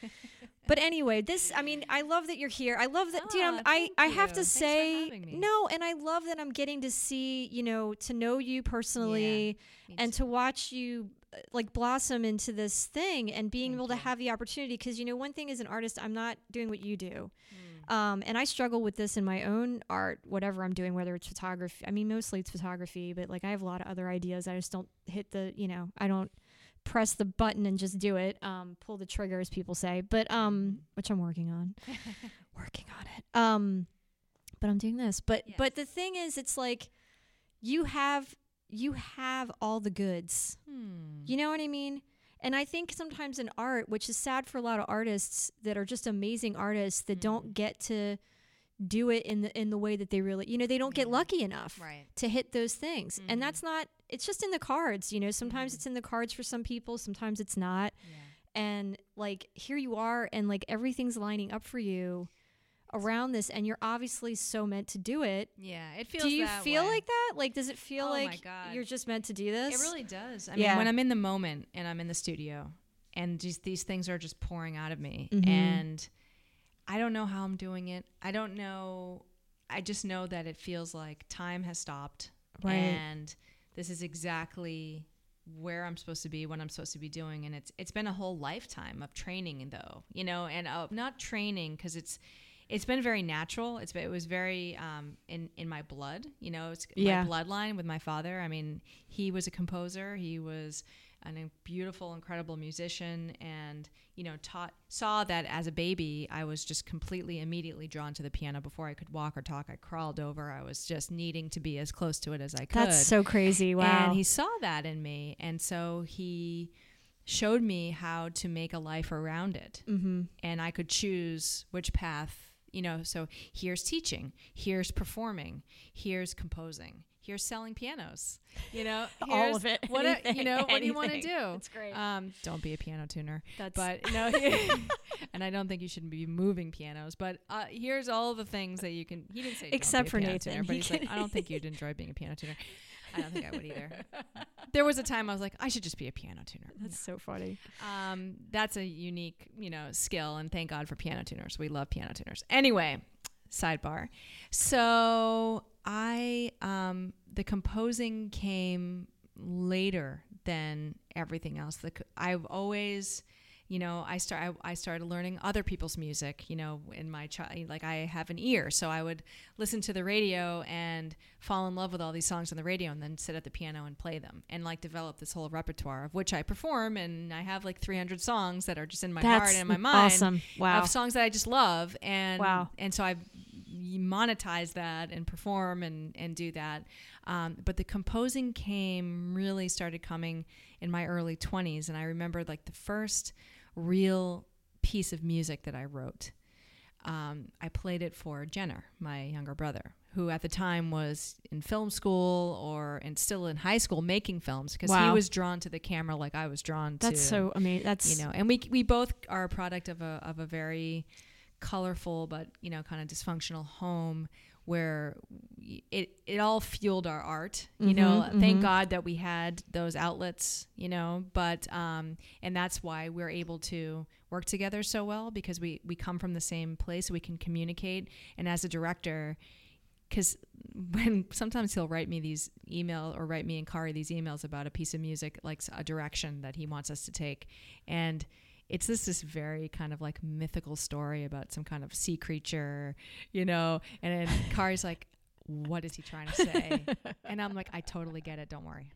but anyway, this, I mean, I love that you're here. I love that, dude. I'm, Ah, I, thank I have you. to Thanks for say, having me. no, and I love that I'm getting to see, you know, to know you personally Me and too. to watch you uh, like blossom into this thing and being Thank able to you. have the opportunity. Because, you know, one thing as an artist, I'm not doing what you do. Mm. Um, and I struggle with this in my own art, whatever I'm doing, whether it's photography. I mean, mostly it's photography, but like I have a lot of other ideas. I just don't hit the, you know, I don't press the button and just do it. Um, pull the trigger, as people say, but, um, which I'm working on, working on it. Um, but I'm doing this, but, Yes. but the thing is, it's like you have, you have all the goods, Hmm. you know what I mean? And I think sometimes in art, which is sad for a lot of artists that are just amazing artists that Mm. don't get to do it in the in the way that they really, you know, they don't get lucky enough Right. to hit those things. Mhm. And that's not, it's just in the cards, you know, sometimes Mhm. it's in the cards for some people, sometimes it's not. Yeah. And like, here you are, and like everything's lining up for you around this, and you're obviously so meant to do it. Yeah, it feels Do you that feel way. like that? Like, does it feel Oh my like God. you're just meant to do this? It really does. I Yeah. mean, when I'm in the moment and I'm in the studio and just these things are just pouring out of me Mhm. and I don't know how I'm doing it. I don't know. I just know that it feels like time has stopped. Right. And this is exactly where I'm supposed to be, what I'm supposed to be doing. And it's it's been a whole lifetime of training, though, you know, and uh, not training because it's it's been very natural. It's been, it was very um, in in my blood, you know. It's Yeah. my bloodline with my father. I mean, he was a composer. He was an, a beautiful, incredible musician, and you know, taught saw that as a baby, I was just completely, immediately drawn to the piano. Before I could walk or talk, I crawled over. I was just needing to be as close to it as I could. That's so crazy. Wow. And he saw that in me, and so he showed me how to make a life around it. Mm-hmm. And I could choose which path, you know, so here's teaching, here's performing, here's composing, here's selling pianos, you know, All here's of it. What a, you know, what do you want to Anything. do? That's great. Um, don't be a piano tuner. That's But no, and I don't think you should be moving pianos. But uh, here's all the things that you can. He didn't say Except don't for be a piano Nathan. tuner, but He he's like, can- I don't think you'd enjoy being a piano tuner. I don't think I would either. There was a time I was like, I should just be a piano tuner. That's so funny. Um, that's a unique, you know, skill, and thank God for piano tuners. We love piano tuners. Anyway, sidebar. So I, um, the composing came later than everything else. The, c- I've always, you know, I start, I, I started learning other people's music, you know, in my child, like I have an ear. So I would listen to the radio and fall in love with all these songs on the radio and then sit at the piano and play them and like develop this whole repertoire of which I perform. And I have like three hundred songs that are just in my heart That's and in my mind. awesome. Wow. Of songs that I just love. And, Wow. and so I monetize that and perform and, and do that. Um, but the composing came, really started coming in my early twenties. And I remember like the first real piece of music that I wrote. Um, I played it for Jenner, my younger brother, who at the time was in film school or and still in high school making films because he Wow. was drawn to the camera like I was drawn to. That's so amazing. That's, You know, and we we both are a product of a of a very colorful but you know kind of dysfunctional home where it it all fueled our art. You Mhm, know, thank mhm. God that we had those outlets. You know, but um, and that's why we're able to work together so well because we we come from the same place. We can communicate, and as a director. Because when sometimes he'll write me these email or write me and Kari these emails about a piece of music, like a direction that he wants us to take. And it's this, this very kind of like mythical story about some kind of sea creature, you know, and then Kari's like, what is he trying to say? And I'm like, I totally get it. Don't worry.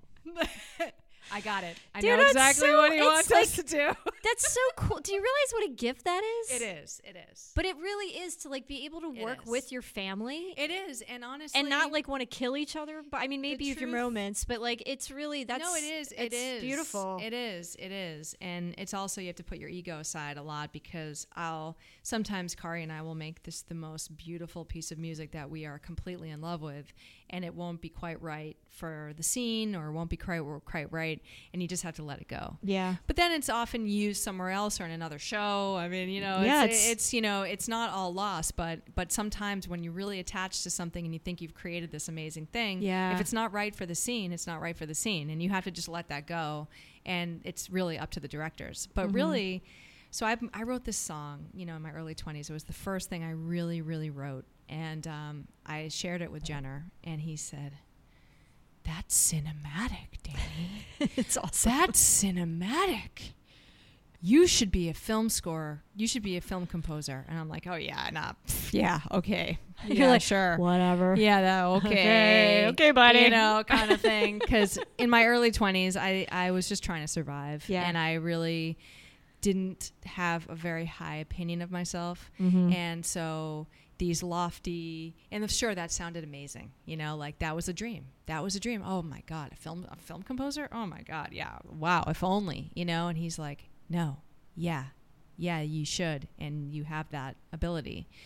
I got it. I Dude, know that's exactly so- what he it's wants like- us to do. that's so cool. Do you realize what a gift that is? It is. It is. But it really is to like be able to It work is. with your family It is. And honestly. and not like want to kill each other. But I mean, maybe if you're truth- moments, but like it's really that's no, it is. It it's is beautiful. It is. It is. And it's also you have to put your ego aside a lot because I'll sometimes Kari and I will make this the most beautiful piece of music that we are completely in love with, and it won't be quite right for the scene or won't be quite quite right, and you just have to let it go. Yeah. But then it's often used somewhere else or in another show. I mean, you know, Yeah, it's, it's- it's you know, it's not all lost, but but sometimes when you really attach to something and you think you've created this amazing thing, Yeah. if it's not right for the scene, it's not right for the scene, and you have to just let that go. And it's really up to the directors. But Mhm. really, so I I wrote this song, you know, in my early twenties. It was the first thing I really really wrote, and um, I shared it with Jenner, and he said, "That's cinematic, Danny." It's awesome. That's cinematic. You should be a film scorer. You should be a film composer. And I'm like, oh yeah, nah, pff, yeah, okay, You're yeah, like, sure, Whatever. yeah, that okay, Okay, okay, buddy. you know, kind of thing. Because in my early twenties, I I was just trying to survive, Yeah. and I really didn't have a very high opinion of myself, Mhm. and so these lofty, and sure, that sounded amazing, you know, like that was a dream. That was a dream. Oh my God, a film, a film composer. Oh my God, yeah, wow, if only, you know. And he's like, no, yeah, yeah, you should, and you have that ability.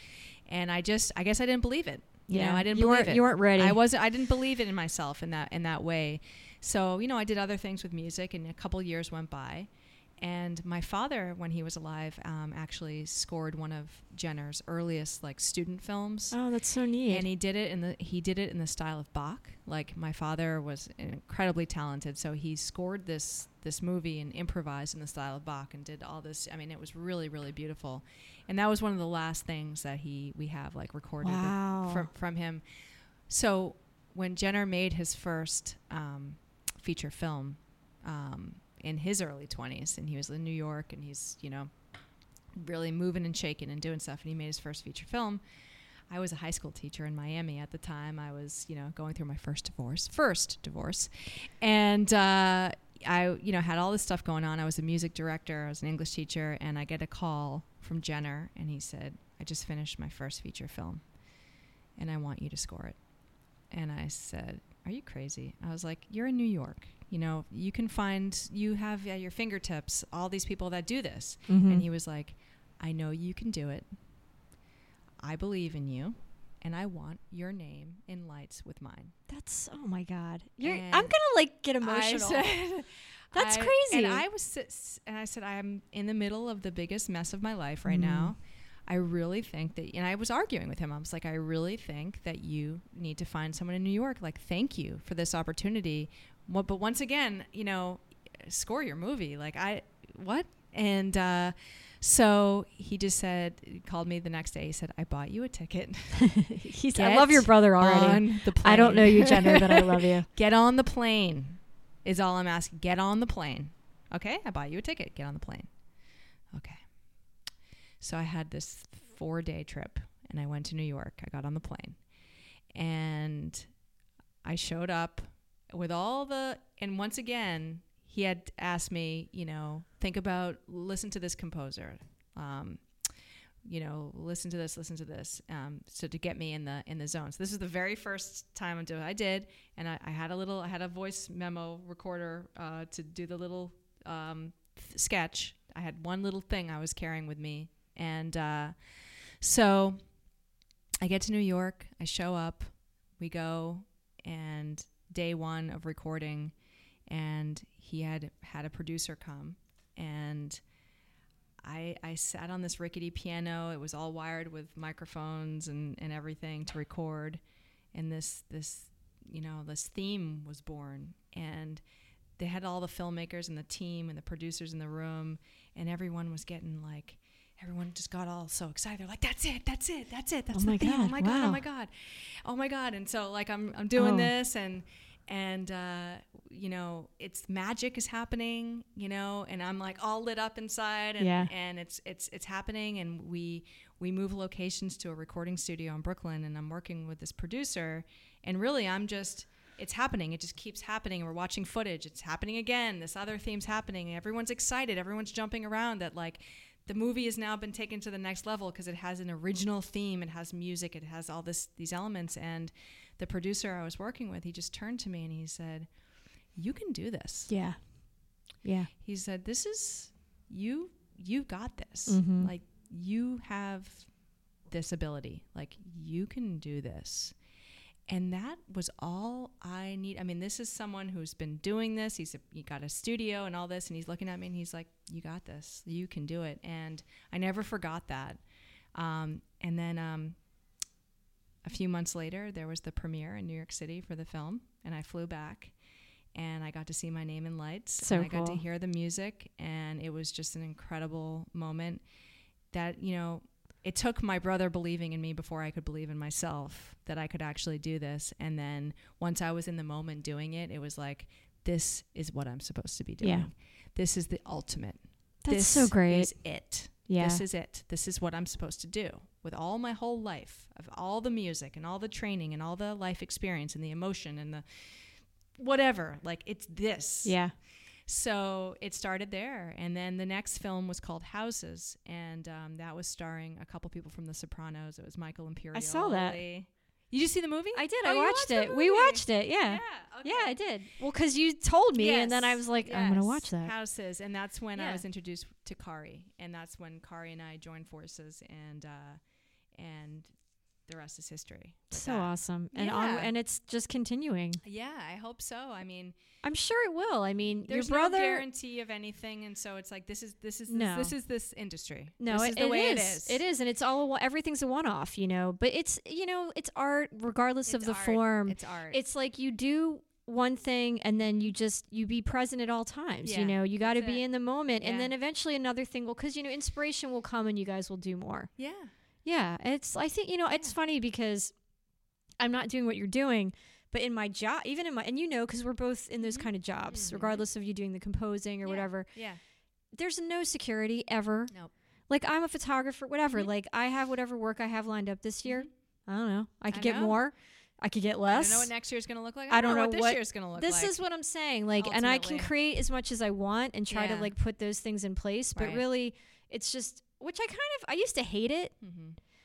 And I just, I guess I didn't believe it. You Yeah. know, I didn't you believe weren't, it. You weren't ready. I wasn't, I didn't believe it in myself in that, in that way. So, you know, I did other things with music, and a couple years went by. And my father, when he was alive, um, actually scored one of Jenner's earliest like student films. Oh, that's so neat. And he did it in the he did it in the style of Bach. Like, my father was incredibly talented, so he scored this this movie and improvised in the style of Bach and did all this. I mean, it was really, really beautiful. And that was one of the last things that he we have like recorded Wow. from from him. So when Jenner made his first um, feature film. Um, in his early twenties, and he was in New York, and he's, you know, really moving and shaking and doing stuff, and he made his first feature film. I was a high school teacher in Miami at the time. I was, you know, going through my first divorce, first divorce. And uh, I, you know, had all this stuff going on. I was a music director. I was an English teacher, and I get a call from Jenner, and he said, I just finished my first feature film, and I want you to score it. And I said, are you crazy? I was like, you're in New York. You know, you can find, you have at your fingertips all these people that do this. Mm-hmm. And he was like, I know you can do it. I believe in you. And I want your name in lights with mine. That's, oh my God. You're, And I'm going to like get I emotional. said, That's I- crazy. And I was, s- and I said, I'm in the middle of the biggest mess of my life right Mm. now. I really think that, and I was arguing with him. I was like, I really think that you need to find someone in New York. Like, thank you for this opportunity. Well, but once again, you know, score your movie. Like, I, what? And uh, so he just said, he called me the next day. He said, I bought you a ticket. He's, I love your brother already. On the plane. I don't know you, Jenner, but I love you. Get on the plane is all I'm asking. Get on the plane. Okay, I bought you a ticket. Get on the plane. Okay. So I had this four-day trip, and I went to New York. I got on the plane, and I showed up with all the, and once again, he had asked me, you know, think about, listen to this composer, um, you know, listen to this, listen to this, um, so to get me in the in the zone. So this is the very first time I'm doing. I did, and I, I had a little, I had a voice memo recorder uh, to do the little um, th- sketch. I had one little thing I was carrying with me, and uh, so I get to New York. I show up. We go, and day one of recording, and he had had a producer come, and I I sat on this rickety piano. It was all wired with microphones and, and everything to record, and this this you know this theme was born, and they had all the filmmakers and the team and the producers in the room, and everyone was getting like, everyone just got all so excited. They're like, that's it, that's it, that's it, that's Oh the my theme. God, Oh my God, wow. oh my God, oh my God. And so like I'm I'm doing Oh. this, and and uh, you know, it's magic is happening, you know, and I'm like all lit up inside, and Yeah. and it's it's it's happening, and we we move locations to a recording studio in Brooklyn, and I'm working with this producer, and really I'm just, it's happening. It just keeps happening. We're watching footage. It's happening again. This other theme's happening. Everyone's excited. Everyone's jumping around that like the movie has now been taken to the next level because it has an original theme. It has music. It has all this these elements. And the producer I was working with, he just turned to me and he said, you can do this. Yeah. Yeah. He said, this is, you, you got this. Mhm. Like, you have this ability. Like, you can do this. And that was all I need. I mean, this is someone who's been doing this. He's a, he got a studio and all this, and he's looking at me and he's like, you got this. You can do it. And I never forgot that. Um, and then um, a few months later, there was the premiere in New York City for the film, and I flew back. And I got to see my name in lights. So and I got to cool. hear the music, and it was just an incredible moment that, you know, it took my brother believing in me before I could believe in myself that I could actually do this. And then once I was in the moment doing it, it was like, this is what I'm supposed to be doing. Yeah. This is the ultimate. That's this so great. is it. Yeah. This is it. This is what I'm supposed to do with all my whole life, of all the music and all the training and all the life experience and the emotion and the whatever. Like, it's this. Yeah. So it started there. And then the next film was called Houses. And um, that was starring a couple people from The Sopranos. It was Michael Imperioli. I saw that. You just see the movie? I did. Oh, I you watched the it. We movie? watched it. Yeah. Yeah. Okay. Yeah, I did. Well, because you told me, and then I Yes, was like, I'm going to yes, watch that. Houses. And that's when I Yeah. was introduced to Kari. And that's when Kari and I joined forces. And uh, and the rest is history. So that. awesome. And Yeah. on, and it's just continuing. Yeah, I hope so. I mean, I'm sure it will. I mean, there's your brother no guarantee of anything, and so it's like this is this is this, No. this is this industry. No, this it, is the it way is. it is. It is, and it's all a one- everything's a one-off, you know. But it's you know it's art, regardless of It's the art. form. It's art. It's like you do one thing, and then you just you be present at all times. Yeah, you know, you got to that's be it. in the moment, Yeah. and then eventually another thing will, because you know, inspiration will come, and you guys will do more. yeah. Yeah, it's. I think you know it's Yeah. funny because I'm not doing what you're doing. But in my job, even in my, and you know, because we're both in those Mhm. kind of jobs, Mhm. regardless of you doing the composing or Yeah. whatever, Yeah. there's no security ever. Nope. Like I'm a photographer, whatever. Mhm. Like I have whatever work I have lined up this year. Mhm. I don't know. I could I get know. more. I could get I less. don't know what next year's gonna look like. I I don't don't know know what this what- year's gonna look this like. is what I'm saying. Like, and I can Ultimately. create as much as I want and try to Yeah. like put those things in place. But Right. really, it's just, which I kind of, I used to hate it. Mm-hmm.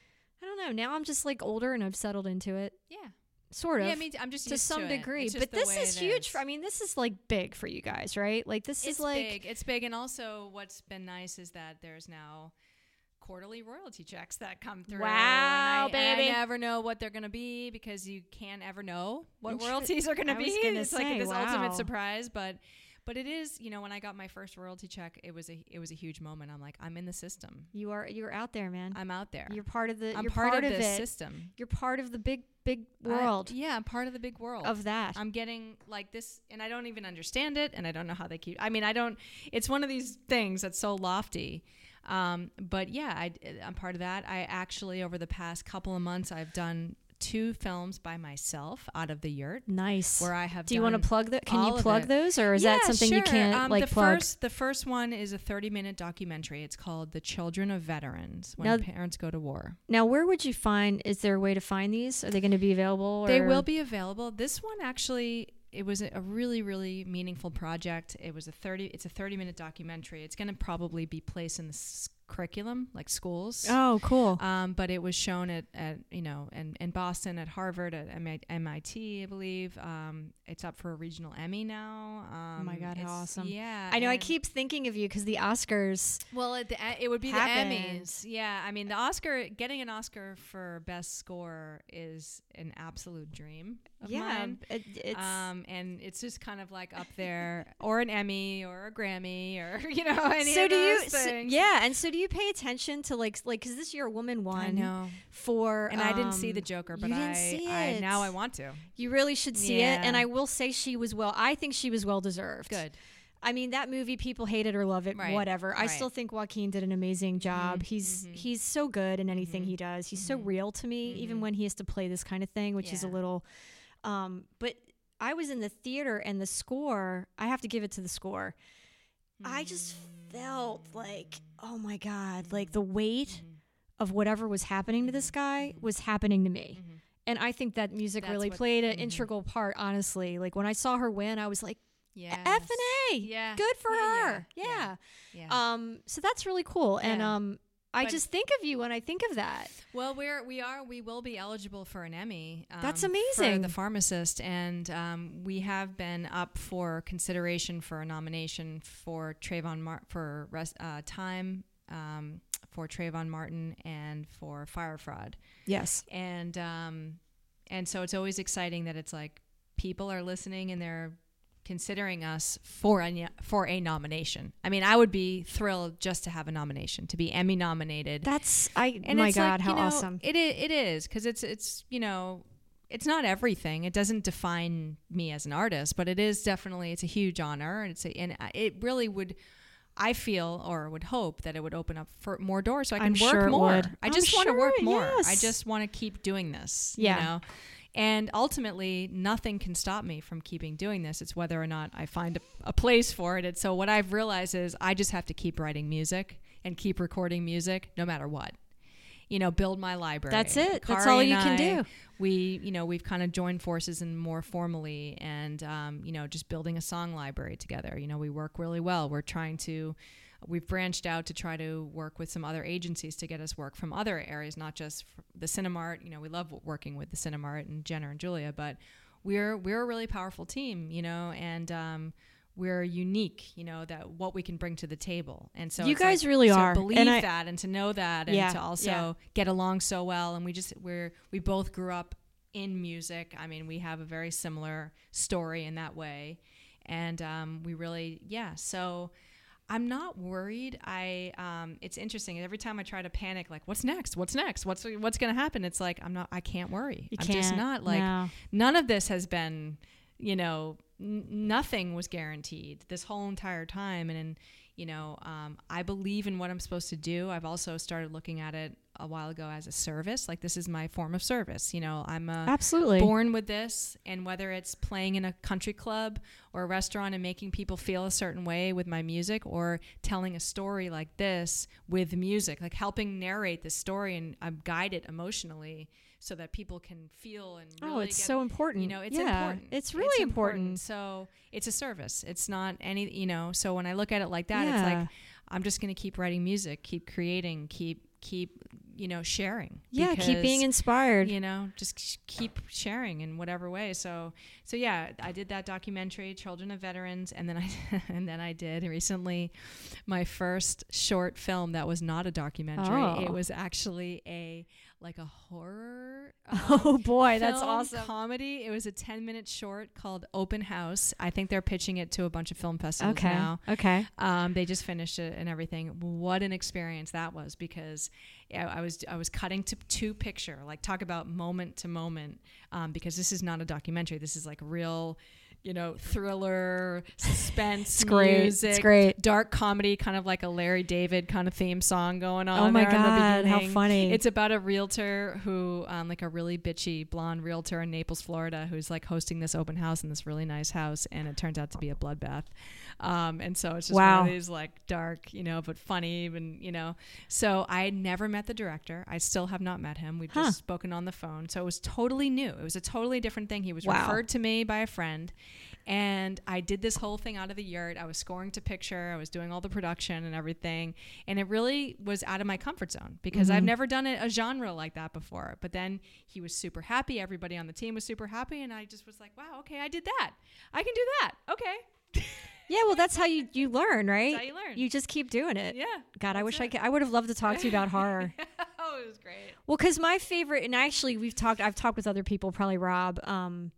I don't know. Now I'm just like older and I've settled into it, Yeah. sort of. Yeah. I mean, I'm just to used some it. degree, It's just but the this way is it huge. is. For, I mean, this is like big for you guys, right? Like this It's is like, big. It's big, and also what's been nice is that there's now quarterly royalty checks that come through. Wow, and I, and baby. I never know what they're gonna be because you can't ever know what Inter- royalties are gonna I be. was gonna It's say, like this wow. ultimate surprise, but. But it is, you know, when I got my first royalty check, it was a it was a huge moment. I'm like, I'm in the system. you are you're out there, man. I'm out there. You're part of the. I'm you're part, part of, of this it. system. You're part of the big big I- world yeah, I'm part of the big world. of that. I'm getting like this, and I don't even understand it, and I don't know how they keep. I mean, I don't. It's one of these things that's so lofty. Um, but yeah, I, I'm part of that. I actually, over the past couple of months, I've done two films by myself out of the yurt, Nice. where I have. Do you want to done plug that? Can all you of plug it. those, or is Yeah, that something you sure. can't um, like the plug? First, the first one is a thirty-minute documentary. It's called "The Children of Veterans: When Now- Parents Go to War." Now, where would you find? Is there a way to find these? Are they going to be available? They or- will be available. This one actually, it was a a really, really meaningful project. It was a thirty. It's a thirty-minute documentary. It's going to probably be placed in the s- curriculum, like schools. Oh, cool. Um, but it was shown at, at you know, in, in Boston, at Harvard, at M I T, I believe. Um, it's up for a regional Emmy now. Um, Oh my God, how it's- awesome. Yeah. I know. I and- keep thinking of you because the Oscars. Well, it, the, it would be happened. the Emmys. Yeah. I mean, the Oscar, getting an Oscar for Best Score is an absolute dream of Yeah, mine. it, it's Um, and it's just kind of like up there, or an Emmy, or a Grammy, or you know, any so of do you? those So, things. yeah, and so do you pay attention to like like because this year a woman won I know. for And I didn't see um, the Joker, you but didn't I, see I it. now I want to. You really should see Yeah. it, and I will say she was well. I think she was well deserved. Good. I mean, that movie, people hate it or love it, Right, whatever. I right. still think Joaquin did an amazing job. Mhm, He's mhm. he's so good in anything Mhm, he does. He's so mhm. real to me, even Mhm. when he has to play this kind of thing, which is a Yeah. little. Um, but I was in the theater, and the score. I have to give it to the score. I just felt like, oh my God, like the weight Mhm. of whatever was happening to this guy Mhm. was happening to me. Mhm. And I think that music That's really what- played an mhm. integral part, honestly. Like when I saw her win, I was like, Yes. F and A. Yeah. Good for Yeah, her. yeah, Yeah. Yeah. Um, so that's really cool. And Yeah. um I But- just think of you when I think of that. Well, we're we are we will be eligible for an Emmy. Um, That's For amazing. the Pharmacist, and um, we have been up for consideration for a nomination for Trayvon Mar- for res- uh, Time, um, for Trayvon Martin, and for Fire Fraud. Yes. And um, and so it's always exciting that it's like people are listening and they're considering us for a for a nomination. I mean, I would be thrilled just to have a nomination, to be Emmy nominated. That's I And my it's God, like, how you know, awesome. It is, it is because it's it's you know it's not everything. It doesn't define me as an artist, but it is definitely it's a huge honor, and it's a, and it really would. I feel or would hope that it would open up for more doors so I can I'm work sure it more. would. I I'm just want to sure, work more. yes. I just want to keep doing this. Yeah. You know? And ultimately, nothing can stop me from keeping doing this. It's whether or not I find a, a place for it. And so what I've realized is I just have to keep writing music and keep recording music no matter what. You know, build my library. That's it. That's Kari all and you can I, do. We, you know, we've kind of joined forces and more formally and, um, you know, just building a song library together. You know, we work really well. We're trying to, we've branched out to try to work with some other agencies to get us work from other areas, not just the Cinemart. You know, we love working with the Cinemart and Jenner and Julia, but we're, we're a really powerful team, you know, and, um, we're unique, you know, that what we can bring to the table. And so you it's guys like, really so are. believe And I- that and to know that and Yeah, to also yeah. get along so well. And we just, we're, we both grew up in music. I mean, we have a very similar story in that way. And um, we really, yeah. So I'm not worried. I, um, it's interesting. Every time I try to panic, like, what's next? What's next? What's, what's going to happen? It's like, I'm not, I can't worry. You I'm can't, just not like, no. none of this has been, you know, n- nothing was guaranteed this whole entire time. And, and you know, um, I believe in what I'm supposed to do. I've also started looking at it a while ago as a service. Like, this is my form of service. You know, I'm a Absolutely. born with this, and whether it's playing in a country club or a restaurant and making people feel a certain way with my music, or telling a story like this with music, like helping narrate the story and uh, guide it emotionally so that people can feel and really Oh, it's get, so important. you know, it's yeah, important. It's really important. So it's a service. It's not any, you know, so when I look at it like that, it's Yeah. like, I'm just going to keep writing music, keep creating, keep, keep, you know, sharing. Yeah, keep being Because, inspired. you know, just sh- keep sharing in whatever way. So, so yeah, I did that documentary, Children of Veterans, and then I and then I did recently my first short film that was not a documentary. Oh. It was actually a like a horror. Oh boy, that's film awesome. Comedy. It was a ten minute short called Open House. I think they're pitching it to a bunch of film festivals Okay. now. Okay. Um, they just finished it and everything. What an experience that was, because yeah, I was I was cutting to to picture, like talk about moment to moment, um, because this is not a documentary. This is like real, you know, thriller, suspense, It's great. music, It's great. dark comedy, kind of like a Larry David kind of theme song going on. Oh my there in the God, how beginning. funny. It's about a realtor who, um, like a really bitchy blonde realtor in Naples, Florida, who's like hosting this open house in this really nice house, and it turns out to be a bloodbath. Um, and so it's just Wow. one of these like dark, you know, but funny, and you know. So I had never met the director. I still have not met him. We've Huh. just spoken on the phone. So it was totally new. It was a totally different thing. He was Wow. referred to me by a friend. And I did this whole thing out of the yurt. I was scoring to picture. I was doing all the production and everything. And it really was out of my comfort zone, because Mm-hmm. I've never done a, a genre like that before. But then he was super happy. Everybody on the team was super happy. And I just was like, wow, okay, I did that. I can do that. Okay. Yeah, well, that's how you, you learn, right? That's how you learn. You just keep doing it. Yeah. God, I that's wish I it. could. I would have loved to talk to you about horror. Oh, it was great. Well, because my favorite, and actually we've talked, I've talked with other people, probably Rob, um,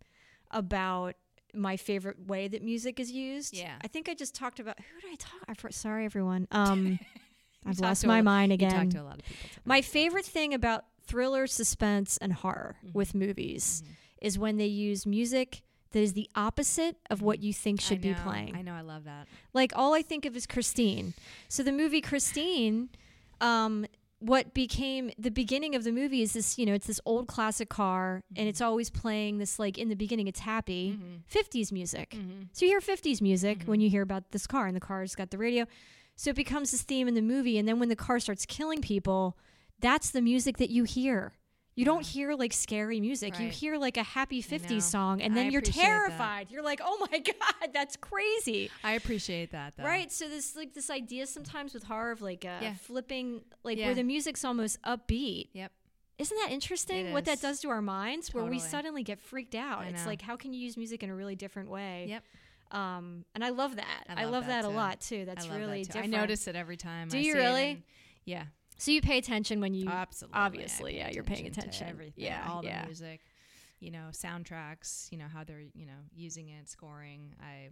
about my favorite way that music is used. Yeah. I think I just talked about, who did I talk? I for, sorry, everyone. Um, I've talked lost to my a- mind You again. talked to a lot of people. too. My favorite thing about thriller, suspense, and horror Mhm. with movies Mhm. is when they use music that is the opposite of what you think should I be know, playing. I know. I love that. Like, all I think of is Christine. So the movie Christine, um, what became the beginning of the movie is this, you know, it's this old classic car, and it's always playing this, like, in the beginning it's happy, Mhm. fifties music. Mhm. So you hear fifties music Mhm. when you hear about this car, and the car's got the radio. So it becomes this theme in the movie, and then when the car starts killing people, that's the music that you hear. You don't Yeah. hear like scary music. You Right. hear like a happy fifties know. song, and I then you're appreciate that. terrified. You're like, "Oh my god, that's crazy." I appreciate that, though. Right? So this like this idea sometimes with horror of like uh, Yeah. flipping, like Yeah. where the music's almost upbeat. Yep. Isn't that interesting? It what that is. does to our minds, where we Totally. suddenly get freaked out. I It's know. like, how can you use music in a really different way? Yep. Um, and I love that. I I love love, that that, a too. lot too. That's I love really that too. different. I notice it every time. Do I you see it really? and- yeah. So you pay attention when you Absolutely. obviously, I pay yeah, you're paying to attention. everything. Yeah, All yeah. the music, you know, soundtracks, you know, how they're, you know, using it, scoring. I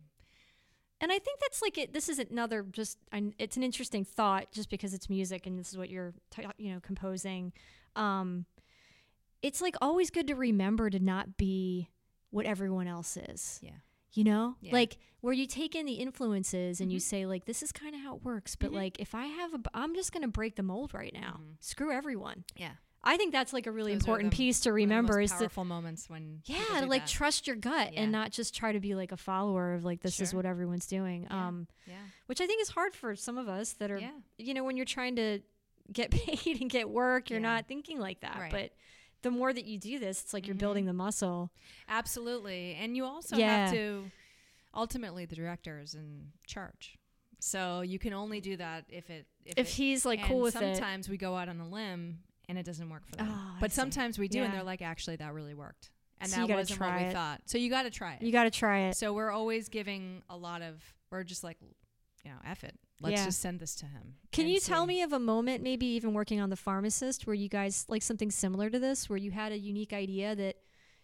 And I think that's like it. This is another just. I, it's an interesting thought, just because it's music and this is what you're, t- you know, composing. Um, it's like always good to remember to not be what everyone else is. yeah. You know, Yeah. like where you take in the influences and you Mhm. say like, this is kind of how it works. But Mhm. like, if I have a, b- I'm just gonna break the mold right now. Mhm. Screw everyone. Yeah. I think that's like a really Those are important the- piece to One of the remember most is that powerful moments when people yeah, to do like that. trust your gut Yeah. and not just try to be like a follower of like this is Sure. what everyone's doing. Yeah. Um, Yeah. which I think is hard for some of us that are, Yeah. you know, when you're trying to get paid and get work, you're Yeah. not thinking like that. Right. But the more that you do this, it's like you're Mhm. building the muscle. Absolutely. And you also Yeah. have to, ultimately, the director is in charge. So you can only do that if it, if, If it, he's like and cool with it. sometimes we go out on a limb and it doesn't work for them. Oh, I but see. sometimes we do, and Yeah. they're like, actually, that really worked. And So you that gotta wasn't what try we it. thought. So you got to try it. You got to try it. So we're always giving a lot of we're just like, you know, F it. Let's Yeah. just send this to him. Can and you tell see. me of a moment, maybe even working on The Pharmacist, where you guys, like something similar to this, where you had a unique idea that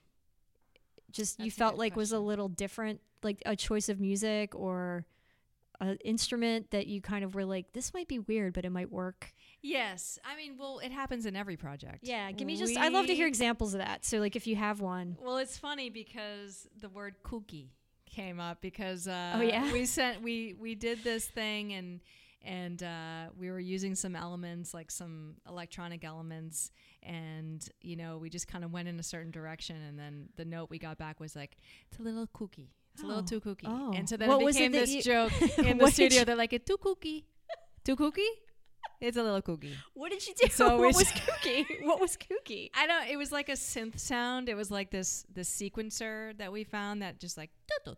just you That's a felt good like was a question. little different, like a choice of music or an instrument that you kind of were like, this might be weird, but it might work? Yes. I mean, well, it happens in every project. Yeah, give me just, I'd love to hear We- examples of that. So like if you have one. Well, it's funny because the word kooky came up because uh, Oh, yeah? we sent we we did this thing and and uh, we were using some elements like some electronic elements and you know we just kind of went in a certain direction and then the note we got back was like it's a little kooky. It's a little Oh. too kooky. Oh. And so then What it was it became that this you- joke in the What did studio. you- They're like, it's too kooky. Too kooky? It's a little kooky. What did you do? So what we- was kooky? What was kooky? I don't. It was like a synth sound. It was like this this sequencer that we found that just like.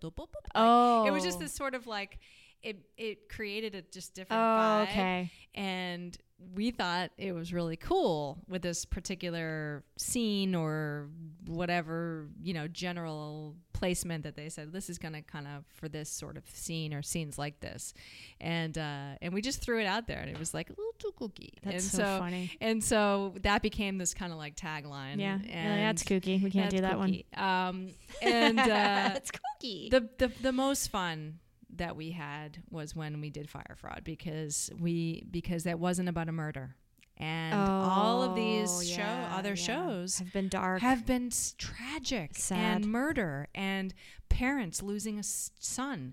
Oh. It was just this sort of like, it it created a just different Oh, vibe. okay. And we thought it was really cool with this particular scene or whatever, you know, general placement that they said this is gonna kind of for this sort of scene or scenes like this, and uh, and we just threw it out there, and it was like a little too kooky. That's and so so funny. And so that became this kind of like tagline. Yeah, and yeah, that's kooky. We can't that's do that kooky. Um, and uh, That's kooky. the, the the most fun that we had was when we did Fire Fraud because we because that wasn't about a murder, and all of these Oh, show yeah, other yeah. shows have been dark. have been s- tragic Sad. and murder and parents losing a s- son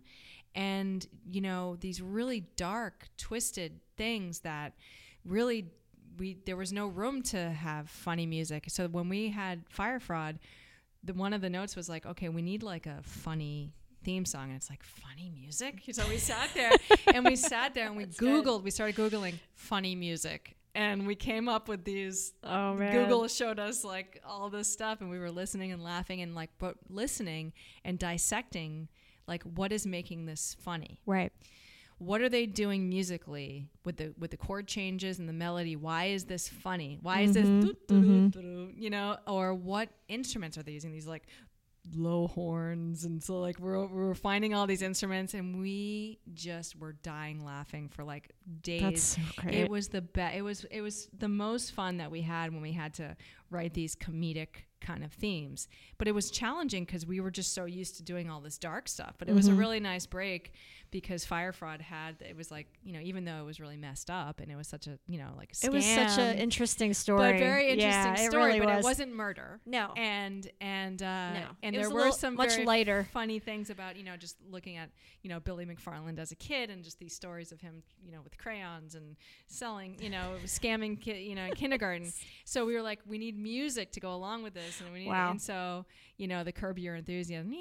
and you know these really dark twisted things that really we there was no room to have funny music. So when we had Fire Fraud, the one of the notes was like, okay, we need like a funny theme song, and it's like funny music. So we sat there and we sat there and we That's googled good. we started googling funny music, and we came up with these. Oh man. Google showed us like all this stuff, and we were listening and laughing and like but listening and dissecting like what is making this funny. Right. What are they doing musically with the with the chord changes and the melody? Why is this funny? Why is this Mhm, doo, doo, doo, doo, doo, you know? Or what instruments are they using? These like low horns, and so like we're we're finding all these instruments, and we just were dying laughing for like days. That's so great. It was the best. It was it was the most fun that we had when we had to write these comedic kind of themes. But it was challenging because we were just so used to doing all this dark stuff. But it was a Mhm. really nice break because Fire Fraud had it was like you know even though it was really messed up and it was such a you know like a scam, It was such an interesting story. but very interesting yeah, story. It really but was. it wasn't murder. No. And and uh, No. and It was there a were little- some much very lighter. funny things about you know just looking at you know Billy McFarland as a kid and just these stories of him you know with crayons and selling you know scamming ki- you know in kindergarten. So we were like we need music to go along with this, and we need Wow. and so you know the Curb Your Enthusiasm.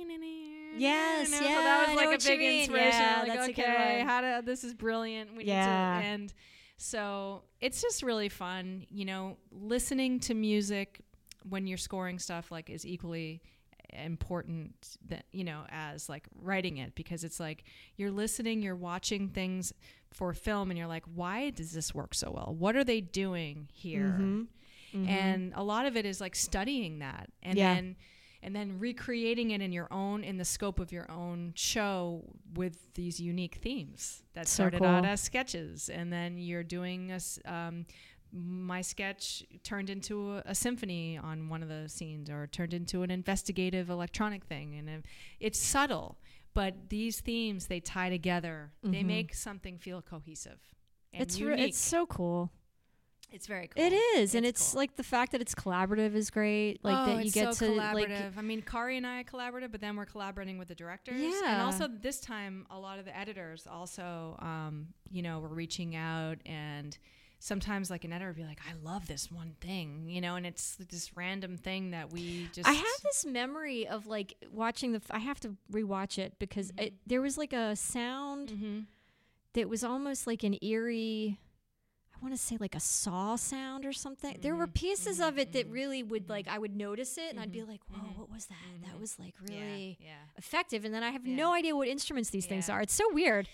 Yes, you know, yeah, So that I was know like a what you big mean. inspiration. Yeah, like that's a good okay, one. how to this is brilliant. We Yeah. need to and so it's just really fun, you know, listening to music when you're scoring stuff like is equally important that you know as like writing it because it's like you're listening, you're watching things for film and you're like, why does this work so well? What are they doing here? Mhm. Mhm. And a lot of it is like studying that and Yeah. then and then recreating it in your own in the scope of your own show with these unique themes that So started out cool. as sketches, and then you're doing a s- um, my sketch turned into a, a symphony on one of the scenes or turned into an investigative electronic thing, and it, it's subtle, but these themes they tie together. They Mhm. make something feel cohesive and It's re- unique. it's so cool. It's very cool. It is, and It's it's cool. like the fact that it's collaborative is great. Like oh, that you it's get so to collaborative. like I mean, Kari and I collaborative, but then we're collaborating with the directors. And Yeah. also this time, a lot of the editors also, um, you know, were reaching out, and sometimes like an editor would be like, I love this one thing, you know, and it's this random thing that we just. I have this memory of like watching the. F- I have to rewatch it because Mm-hmm. it, there was like a sound hmm that was almost like an eerie. I want to say like a saw sound or something. There were Mhm, pieces mhm, of it that mhm, really would mhm. like I would notice it and I'd be Mhm, like, whoa, mhm, what was that? That mhm. was like really Yeah. effective. And then I have Yeah. no idea what instruments these things Yeah. are. It's so weird.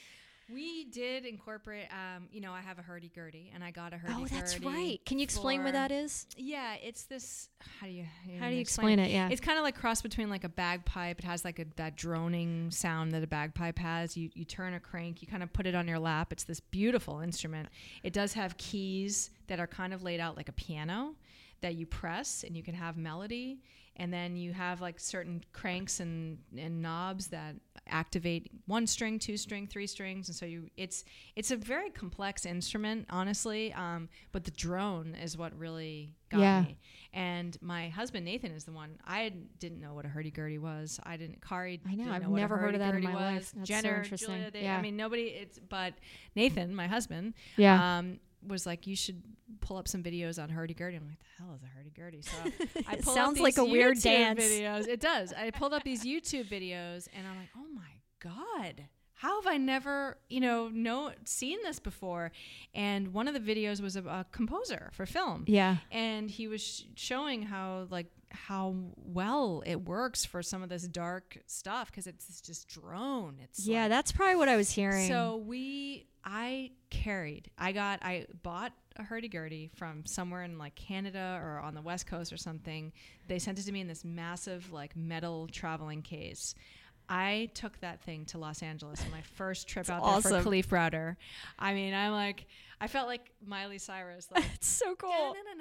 We did incorporate, um, you know, I have a hurdy-gurdy, and I got a hurdy-gurdy. Oh, that's right. Can you explain what that is? Yeah, it's this, how do you How do you explain, explain it? Yeah. It's kind of like cross between like a bagpipe. It has like a, that droning sound that a bagpipe has. You, you turn a crank, you kind of put it on your lap. It's this beautiful instrument. It does have keys that are kind of laid out like a piano that you press, and you can have melody. And then you have like certain cranks and, and knobs that activate one string, two string, three strings. And so you, it's it's a very complex instrument, honestly. Um, but the drone is what really got yeah. me. And my husband, Nathan, is the one. I didn't know what a hurdy-gurdy was. I didn't, Kari I know, didn't I've know what never a heard of that in my was. life. That's Jenner, so interesting. Julia, they, yeah. I mean, nobody, it's, but Nathan, my husband, yeah. um, was like, you should pull up some videos on hurdy-gurdy. I'm like, the hell is a hurdy-gurdy? So I it pulled sounds up like a these weird YouTube dance. videos. It does. I pulled up these YouTube videos, and I'm like, oh my God, how have I never, you know, know seen this before? And one of the videos was a, a composer for film. Yeah. And he was sh- showing how, like, how well it works for some of this dark stuff, because it's just drone. It's yeah, like, that's probably what I was hearing. so we, I carried, I got, I bought a hurdy-gurdy from somewhere in like Canada or on the West Coast or something. They sent it to me in this massive like metal traveling case. I took that thing to Los Angeles on my first trip out awesome. there for Khalif Browder. I mean, I'm like, I felt like Miley Cyrus. Like, it's so cool.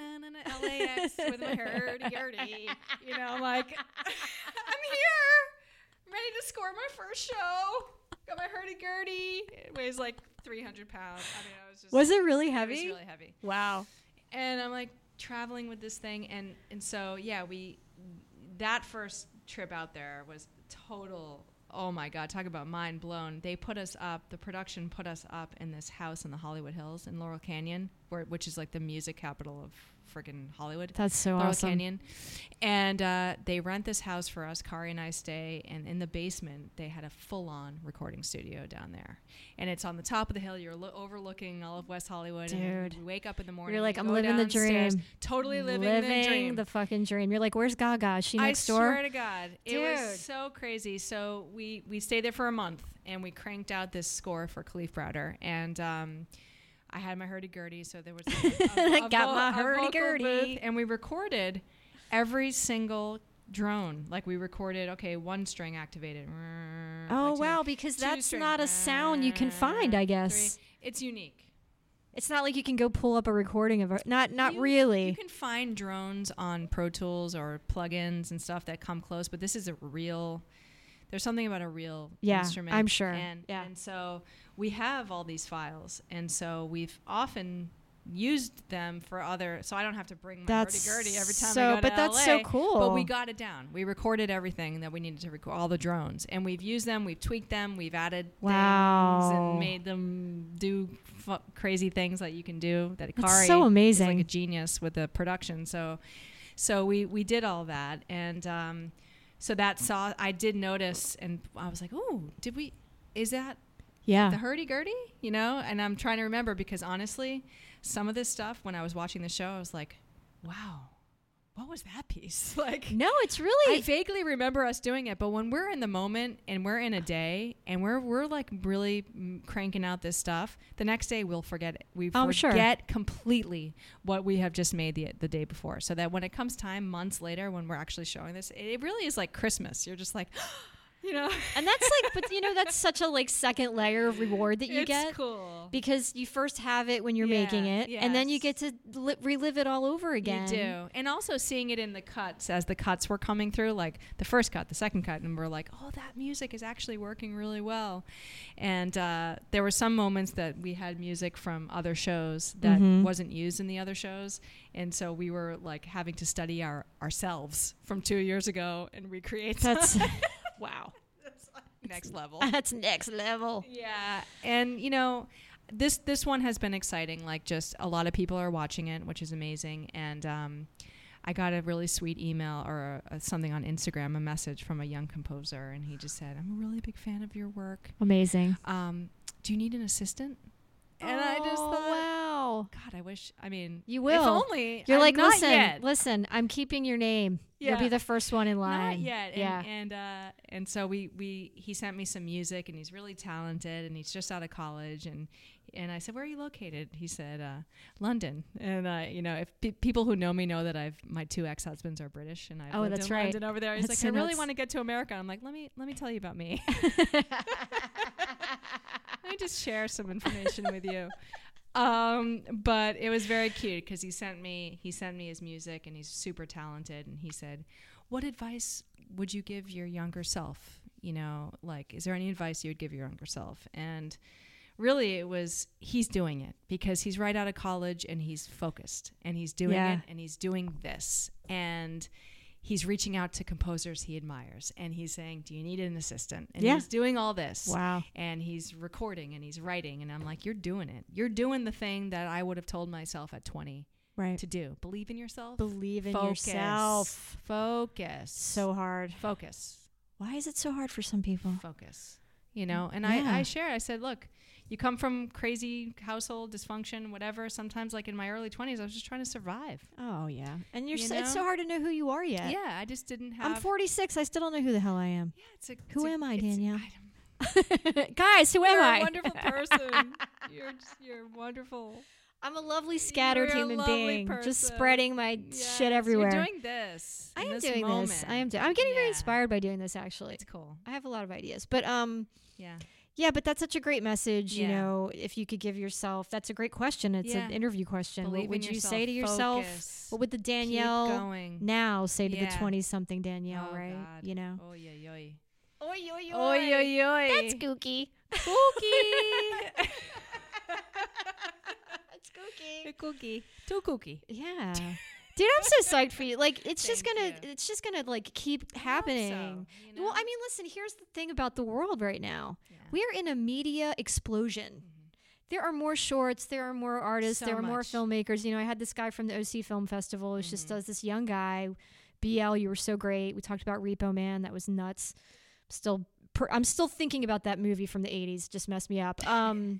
L A X with my hurdy-gurdy. You know, I'm like, I'm here. I'm ready to score my first show. Got my hurdy-gurdy. It weighs like three hundred pounds. I mean, I was just. Was it really heavy? It was really heavy. Wow. And I'm like traveling with this thing. And, and so, yeah, we, that first trip out there was total, oh my God, talk about mind blown. They put us up, the production put us up in this house in the Hollywood Hills in Laurel Canyon, where, which is like the music capital of friggin' Hollywood. That's so Laurel awesome. Canyon. And uh, they rent this house for us, Kari and I stay, and in the basement, they had a full-on recording studio down there. And it's on the top of the hill. You're lo- overlooking all of West Hollywood. Dude. And you wake up in the morning. You're like, you I'm go living the downstairs, dream. Totally living, living the dream. the fucking dream. You're like, where's Gaga? Is she next I door? I swear to God. It Dude. was so crazy. So we, we stayed there for a month, and we cranked out this score for Khalif Browder. And um, I had my hurdy-gurdy, so there was a, a, a, got vo- my a hurdy-gurdy. vocal booth, and we recorded every single drone. Like, we recorded, okay, one string activated. Oh, like wow, two, because two that's string, not a sound you can find, I guess. three. It's unique. It's not like you can go pull up a recording of it. Not not You- really. You can find drones on Pro Tools or plugins and stuff that come close, but this is a real, there's something about a real Yeah, instrument. I'm sure. And, Yeah. and so we have all these files, and so we've often used them for other, so I don't have to bring my That's hurdy-gurdy every time so, I go to but that's L A, so cool. But we got it down. We recorded everything that we needed to record, all the drones, and we've used them, we've tweaked them, we've added Wow. things and made them do fu- crazy things that you can do. That That's Kari so is amazing. like a genius with the production. So, so we we did all that, and um, so that saw I did notice, and I was like, oh, did we? Is that Yeah. the hurdy-gurdy? You know? And I'm trying to remember, because honestly, some of this stuff, when I was watching the show, I was like, wow, what was that piece? Like, No, it's really I vaguely remember us doing it, but when we're in the moment and we're in a day and we're we're like really mm, cranking out this stuff, the next day we'll forget it. We Oh, I'm sure. forget completely what we have just made the the day before. So that when it comes time months later when we're actually showing this, it, it really is like Christmas. You're just like, you know, and that's like, but you know, that's such a like second layer of reward that you it's get cool. because you first have it when you're Yeah, making it, and then you yes. get to li- relive it all over again. You do. And also seeing it in the cuts as the cuts were coming through, like the first cut, the second cut, and we're like, oh, that music is actually working really well. And uh, there were some moments that we had music from other shows that Mhm. wasn't used in the other shows. And so we were like having to study our ourselves from two years ago and recreate That's wow. That's like next level. that's next level. Yeah, and you know, this this one has been exciting. Like, just a lot of people are watching it, which is amazing. And um, I got a really sweet email or a, a something on Instagram, a message from a young composer, and he just said, "I'm a really big fan of your work. Amazing. Um, do you need an assistant?" And I just Oh, thought, wow. Wow. God, I wish. I mean, You will. If only. You're I'm like, not listen, yet. listen, I'm keeping your name. Yeah. You'll be the first one in line. Not yet. And, yeah. And uh, and so we we he sent me some music, and he's really talented, and he's just out of college, and and I said, where are you located? He said, uh, London. And uh, you know, if pe- people who know me know that I've my two ex-husbands are British, and I've Oh, lived that's in right. London over there. He's That's like, so I really nuts. want to get to America. I'm like, let me let me tell you about me. Let me just share some information with you. Um, but it was very cute because he sent me he sent me his music, and he's super talented. And he said, "What advice would you give your younger self? You know, like, is there any advice you would give your younger self?" And really, it was he's doing it because he's right out of college, and he's focused, and he's doing Yeah. it, and he's doing this, and he's reaching out to composers he admires, and he's saying, do you need an assistant? And Yeah. he's doing all this. Wow. And he's recording, and he's writing, and I'm like, you're doing it. You're doing the thing that I would have told myself at twenty Right. to do. Believe in yourself. Believe in Focus. yourself. Focus. So hard. Focus. Why is it so hard for some people? Focus. You know, and Yeah. I, I shared, I said, look, you come from crazy household dysfunction, whatever. Sometimes, like in my early twenties, I was just trying to survive. Oh, yeah. And you're You so, it's know? so hard to know who you are yet. Yeah, I just didn't have. I'm forty-six. I still don't know who the hell I am. Yeah, it's a, Who it's a- am I, it's- Danielle? I don't- Guys, who am You're I? a wonderful person. you're just, you're wonderful. I'm a lovely scattered You're a human lovely being, just person. spreading my Yes, shit everywhere. You're doing this. I in am this doing moment. this. I am. Do- I'm getting very Yeah. inspired by doing this. Actually, It's cool. I have a lot of ideas, but um, Yeah. yeah, but that's such a great message. You Yeah. know, if you could give yourself, that's a great question. It's Yeah. an interview question. Believe What would in you say to yourself. yourself? Focus. What would the Keep Danielle going. now say to the Yeah. twenty-something Danielle? Oh, right? God. You know. Oy, oy, oy. Oy, oy, Oy, oy, oy. That's kooky. Kooky. That's kooky. Cookie. Too cookie. Yeah. Dude, I'm so psyched for you. Like, it's just Thank gonna, you. it's just gonna like keep I hope happening. so, you Well, I know? mean, listen. Here's the thing about the world right now. Yeah. We are in a media explosion. Mhm. There are more shorts. There are more artists. So there are more much. filmmakers. You know, I had this guy from the O C Film Festival who just Mhm. does this young guy. B L, you were so great. We talked about Repo Man. That was nuts. Still, per, I'm still thinking about that movie from the eighties. Just messed me up. Um,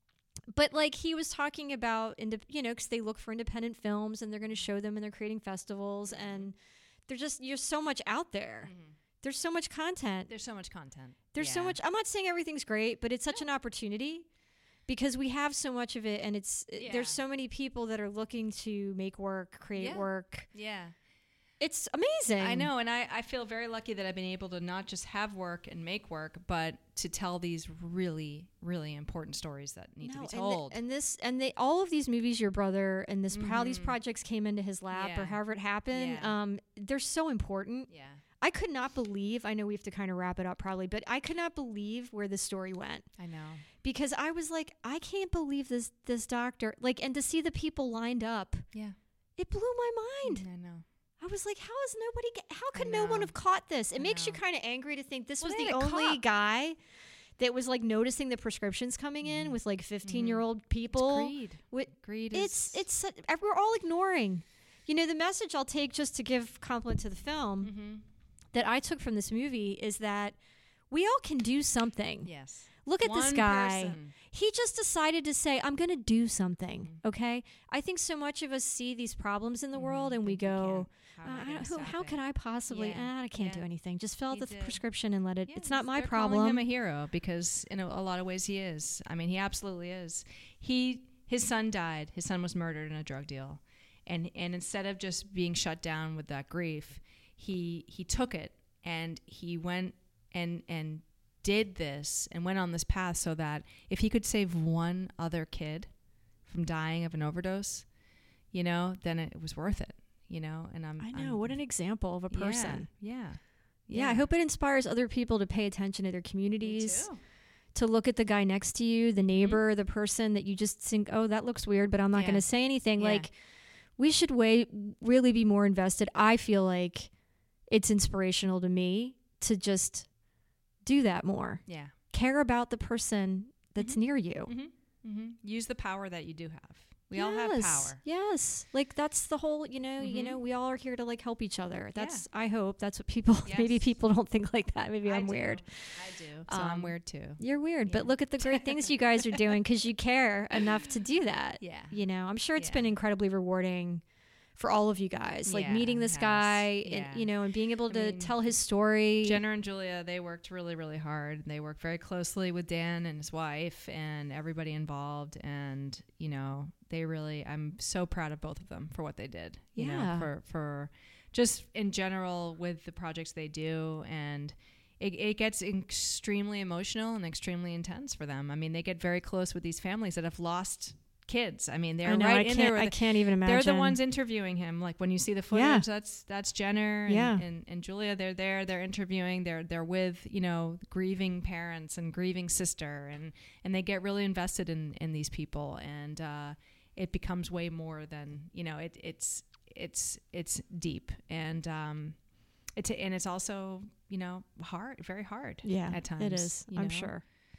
but like he was talking about, inde- you know, because they look for independent films and they're going to show them and they're creating festivals and they're just you're so much out there. Mhm. There's so much content. There's so much content. There's so Yeah. much. I'm not saying everything's great, but it's such an opportunity because we have so much of it, and it's Yeah. there's so many people that are looking to make work, create Yeah. work. Yeah. It's amazing. I know, and I, I feel very lucky that I've been able to not just have work and make work, but to tell these really, really important stories that need No, to be and the- told. And, this and they all of these movies, your brother and this how these Mhm. projects came into his lap or Yeah. however it happened. Yeah. Um, they're so important. yeah. I could not believe. I know we have to kind of wrap it up probably, but I could not believe where the story went. I know. Because I was like, I can't believe this this doctor like, and to see the people lined up, Yeah. it blew my mind. I know. I was like, how is nobody? Get, how I could no one know. have caught this? It I makes you know. kind of angry to think this Well, was they the had a only cop. guy that was like noticing the prescriptions coming in Mhm. with like fifteen Mhm. year old It's people. greed. Wi- Greed It's is. it's su- we're all ignoring. You know, the message I'll take just to give compliment to the film Mm-hmm. that I took from this movie is that we all can do something. Yes. Look at this One guy. person. He just decided to say, I'm going to do something. Mhm. Okay. I think so much of us see these problems in the Mhm. world and we Think you go, can. How am I uh, gonna who, stop how it? could I possibly? Yeah. Ah, I can't Yeah. do anything. Just fill out He the did. prescription and let it. Yeah, it's not my they're calling problem. him a hero because in a, a lot of ways he is. I mean, he absolutely is. He his son died. His son was murdered in a drug deal, and and instead of just being shut down with that grief, he he took it and he went and and did this and went on this path so that if he could save one other kid from dying of an overdose, you know, then it was worth it. You know, and I'm I know. I'm- What an example of a person. Yeah. Yeah. I hope it inspires other people to pay attention to their Me communities, too. to look at the guy next to you, the neighbor, the person that you just think, oh, that looks weird, but I'm not Yeah. going to say anything. Yeah. Like, we should way, really be more invested. I feel like it's inspirational to me to just do that more. Yeah. Care about the person that's Mhm. near you. Mm-hmm. Mm-hmm. Use the power that you do have. We yes. all have power. Yes. Like that's the whole, you know, Mm-hmm. you know, we all are here to like help each other. That's, yeah. I hope that's what people, yes. maybe people don't think like that. Maybe I'm I weird. I do. So um, I'm weird too. You're weird, yeah. but look at the great things you guys are doing because you care enough to do that. Yeah. You know, I'm sure it's yeah. been incredibly rewarding for all of you guys, like yeah, meeting this guy yeah. and, you know, and being able I to mean, tell his story. Jenner and Julia, they worked really, really hard. They worked very closely with Dan and his wife and everybody involved. And, you know, they really, I'm so proud of both of them for what they did, you yeah. know, for, for just in general with the projects they do. And it, it gets extremely emotional and extremely intense for them. I mean, they get very close with these families that have lost kids. I mean, they're I know, right I in there. I the, can't even imagine. They're the ones interviewing him. Like when you see the footage, yeah. that's that's Jenner and, yeah. and, and Julia. They're there. They're interviewing. They're they're with you know grieving parents and grieving sister, and and they get really invested in in these people, and uh, it becomes way more than you know. It it's it's it's deep, and um, it's and it's also you know hard, very hard. Yeah, at times it is. I'm know? sure.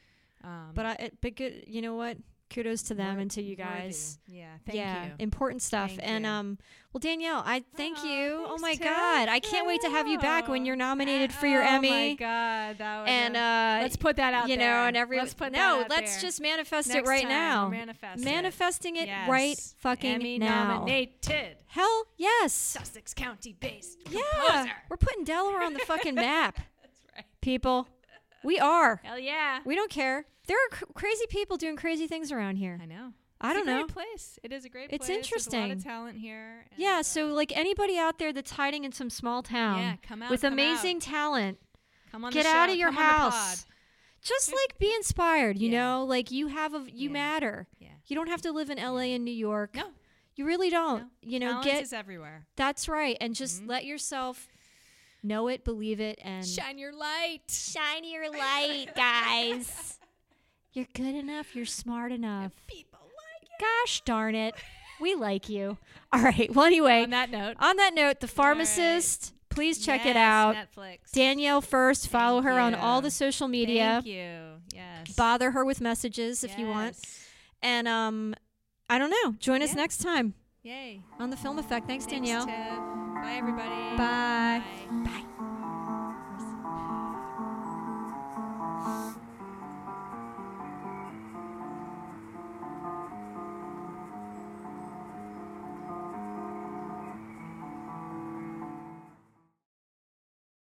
Um, but I, it, but good. You know what? Kudos to them Wor- and to you guys. Worthy. Yeah, thank yeah, you. important stuff. Thank and you. um, well, Danielle, I thank Oh, you. Oh thanks, my Tiff. God, I can't wait to have you back when you're nominated for your oh Emmy. Oh my God, that was and a, uh, let's put that out you there. know, and every let's put no, that out let's there. just manifest Next it right time, now. Manifest Manifesting it, yes. right fucking Emmy now. nominated. Hell yes. Sussex County based Yeah, composer. we're putting Delaware on the fucking map. That's right. People, we are. Hell yeah. We don't care. There are cr- crazy people doing crazy things around here. I know. I it's don't a know. Great place. It is a great It's place. interesting. There's a lot of talent here. And, Yeah, uh, so like anybody out there that's hiding in some small town yeah, come out, with come amazing out. talent, Come on get the out show, of your come on the pod. house. Just like be inspired, you Yeah. know? Like you have a you Yeah. matter. Yeah. You don't have to live in L A and New York. No. You really don't. No. You know, Talent get is everywhere. That's right. And just Mhm. let yourself know it, believe it, and Shine your light. shine your light, guys. You're good enough. You're smart enough. People like it. Gosh darn it. We like you. All right. Well, anyway, On that note, on that note, The Pharmacist, please check it yes, out. Netflix. Danielle First. Follow Thank her on you. all the social media. Thank you. Yes. Bother her with messages if you want. Yes. And um, I don't know. Join us Yeah. next time Yay. on The Film Effect. Thanks, Thanks, Danielle. Tiff. Bye, everybody. Bye. Bye. Bye.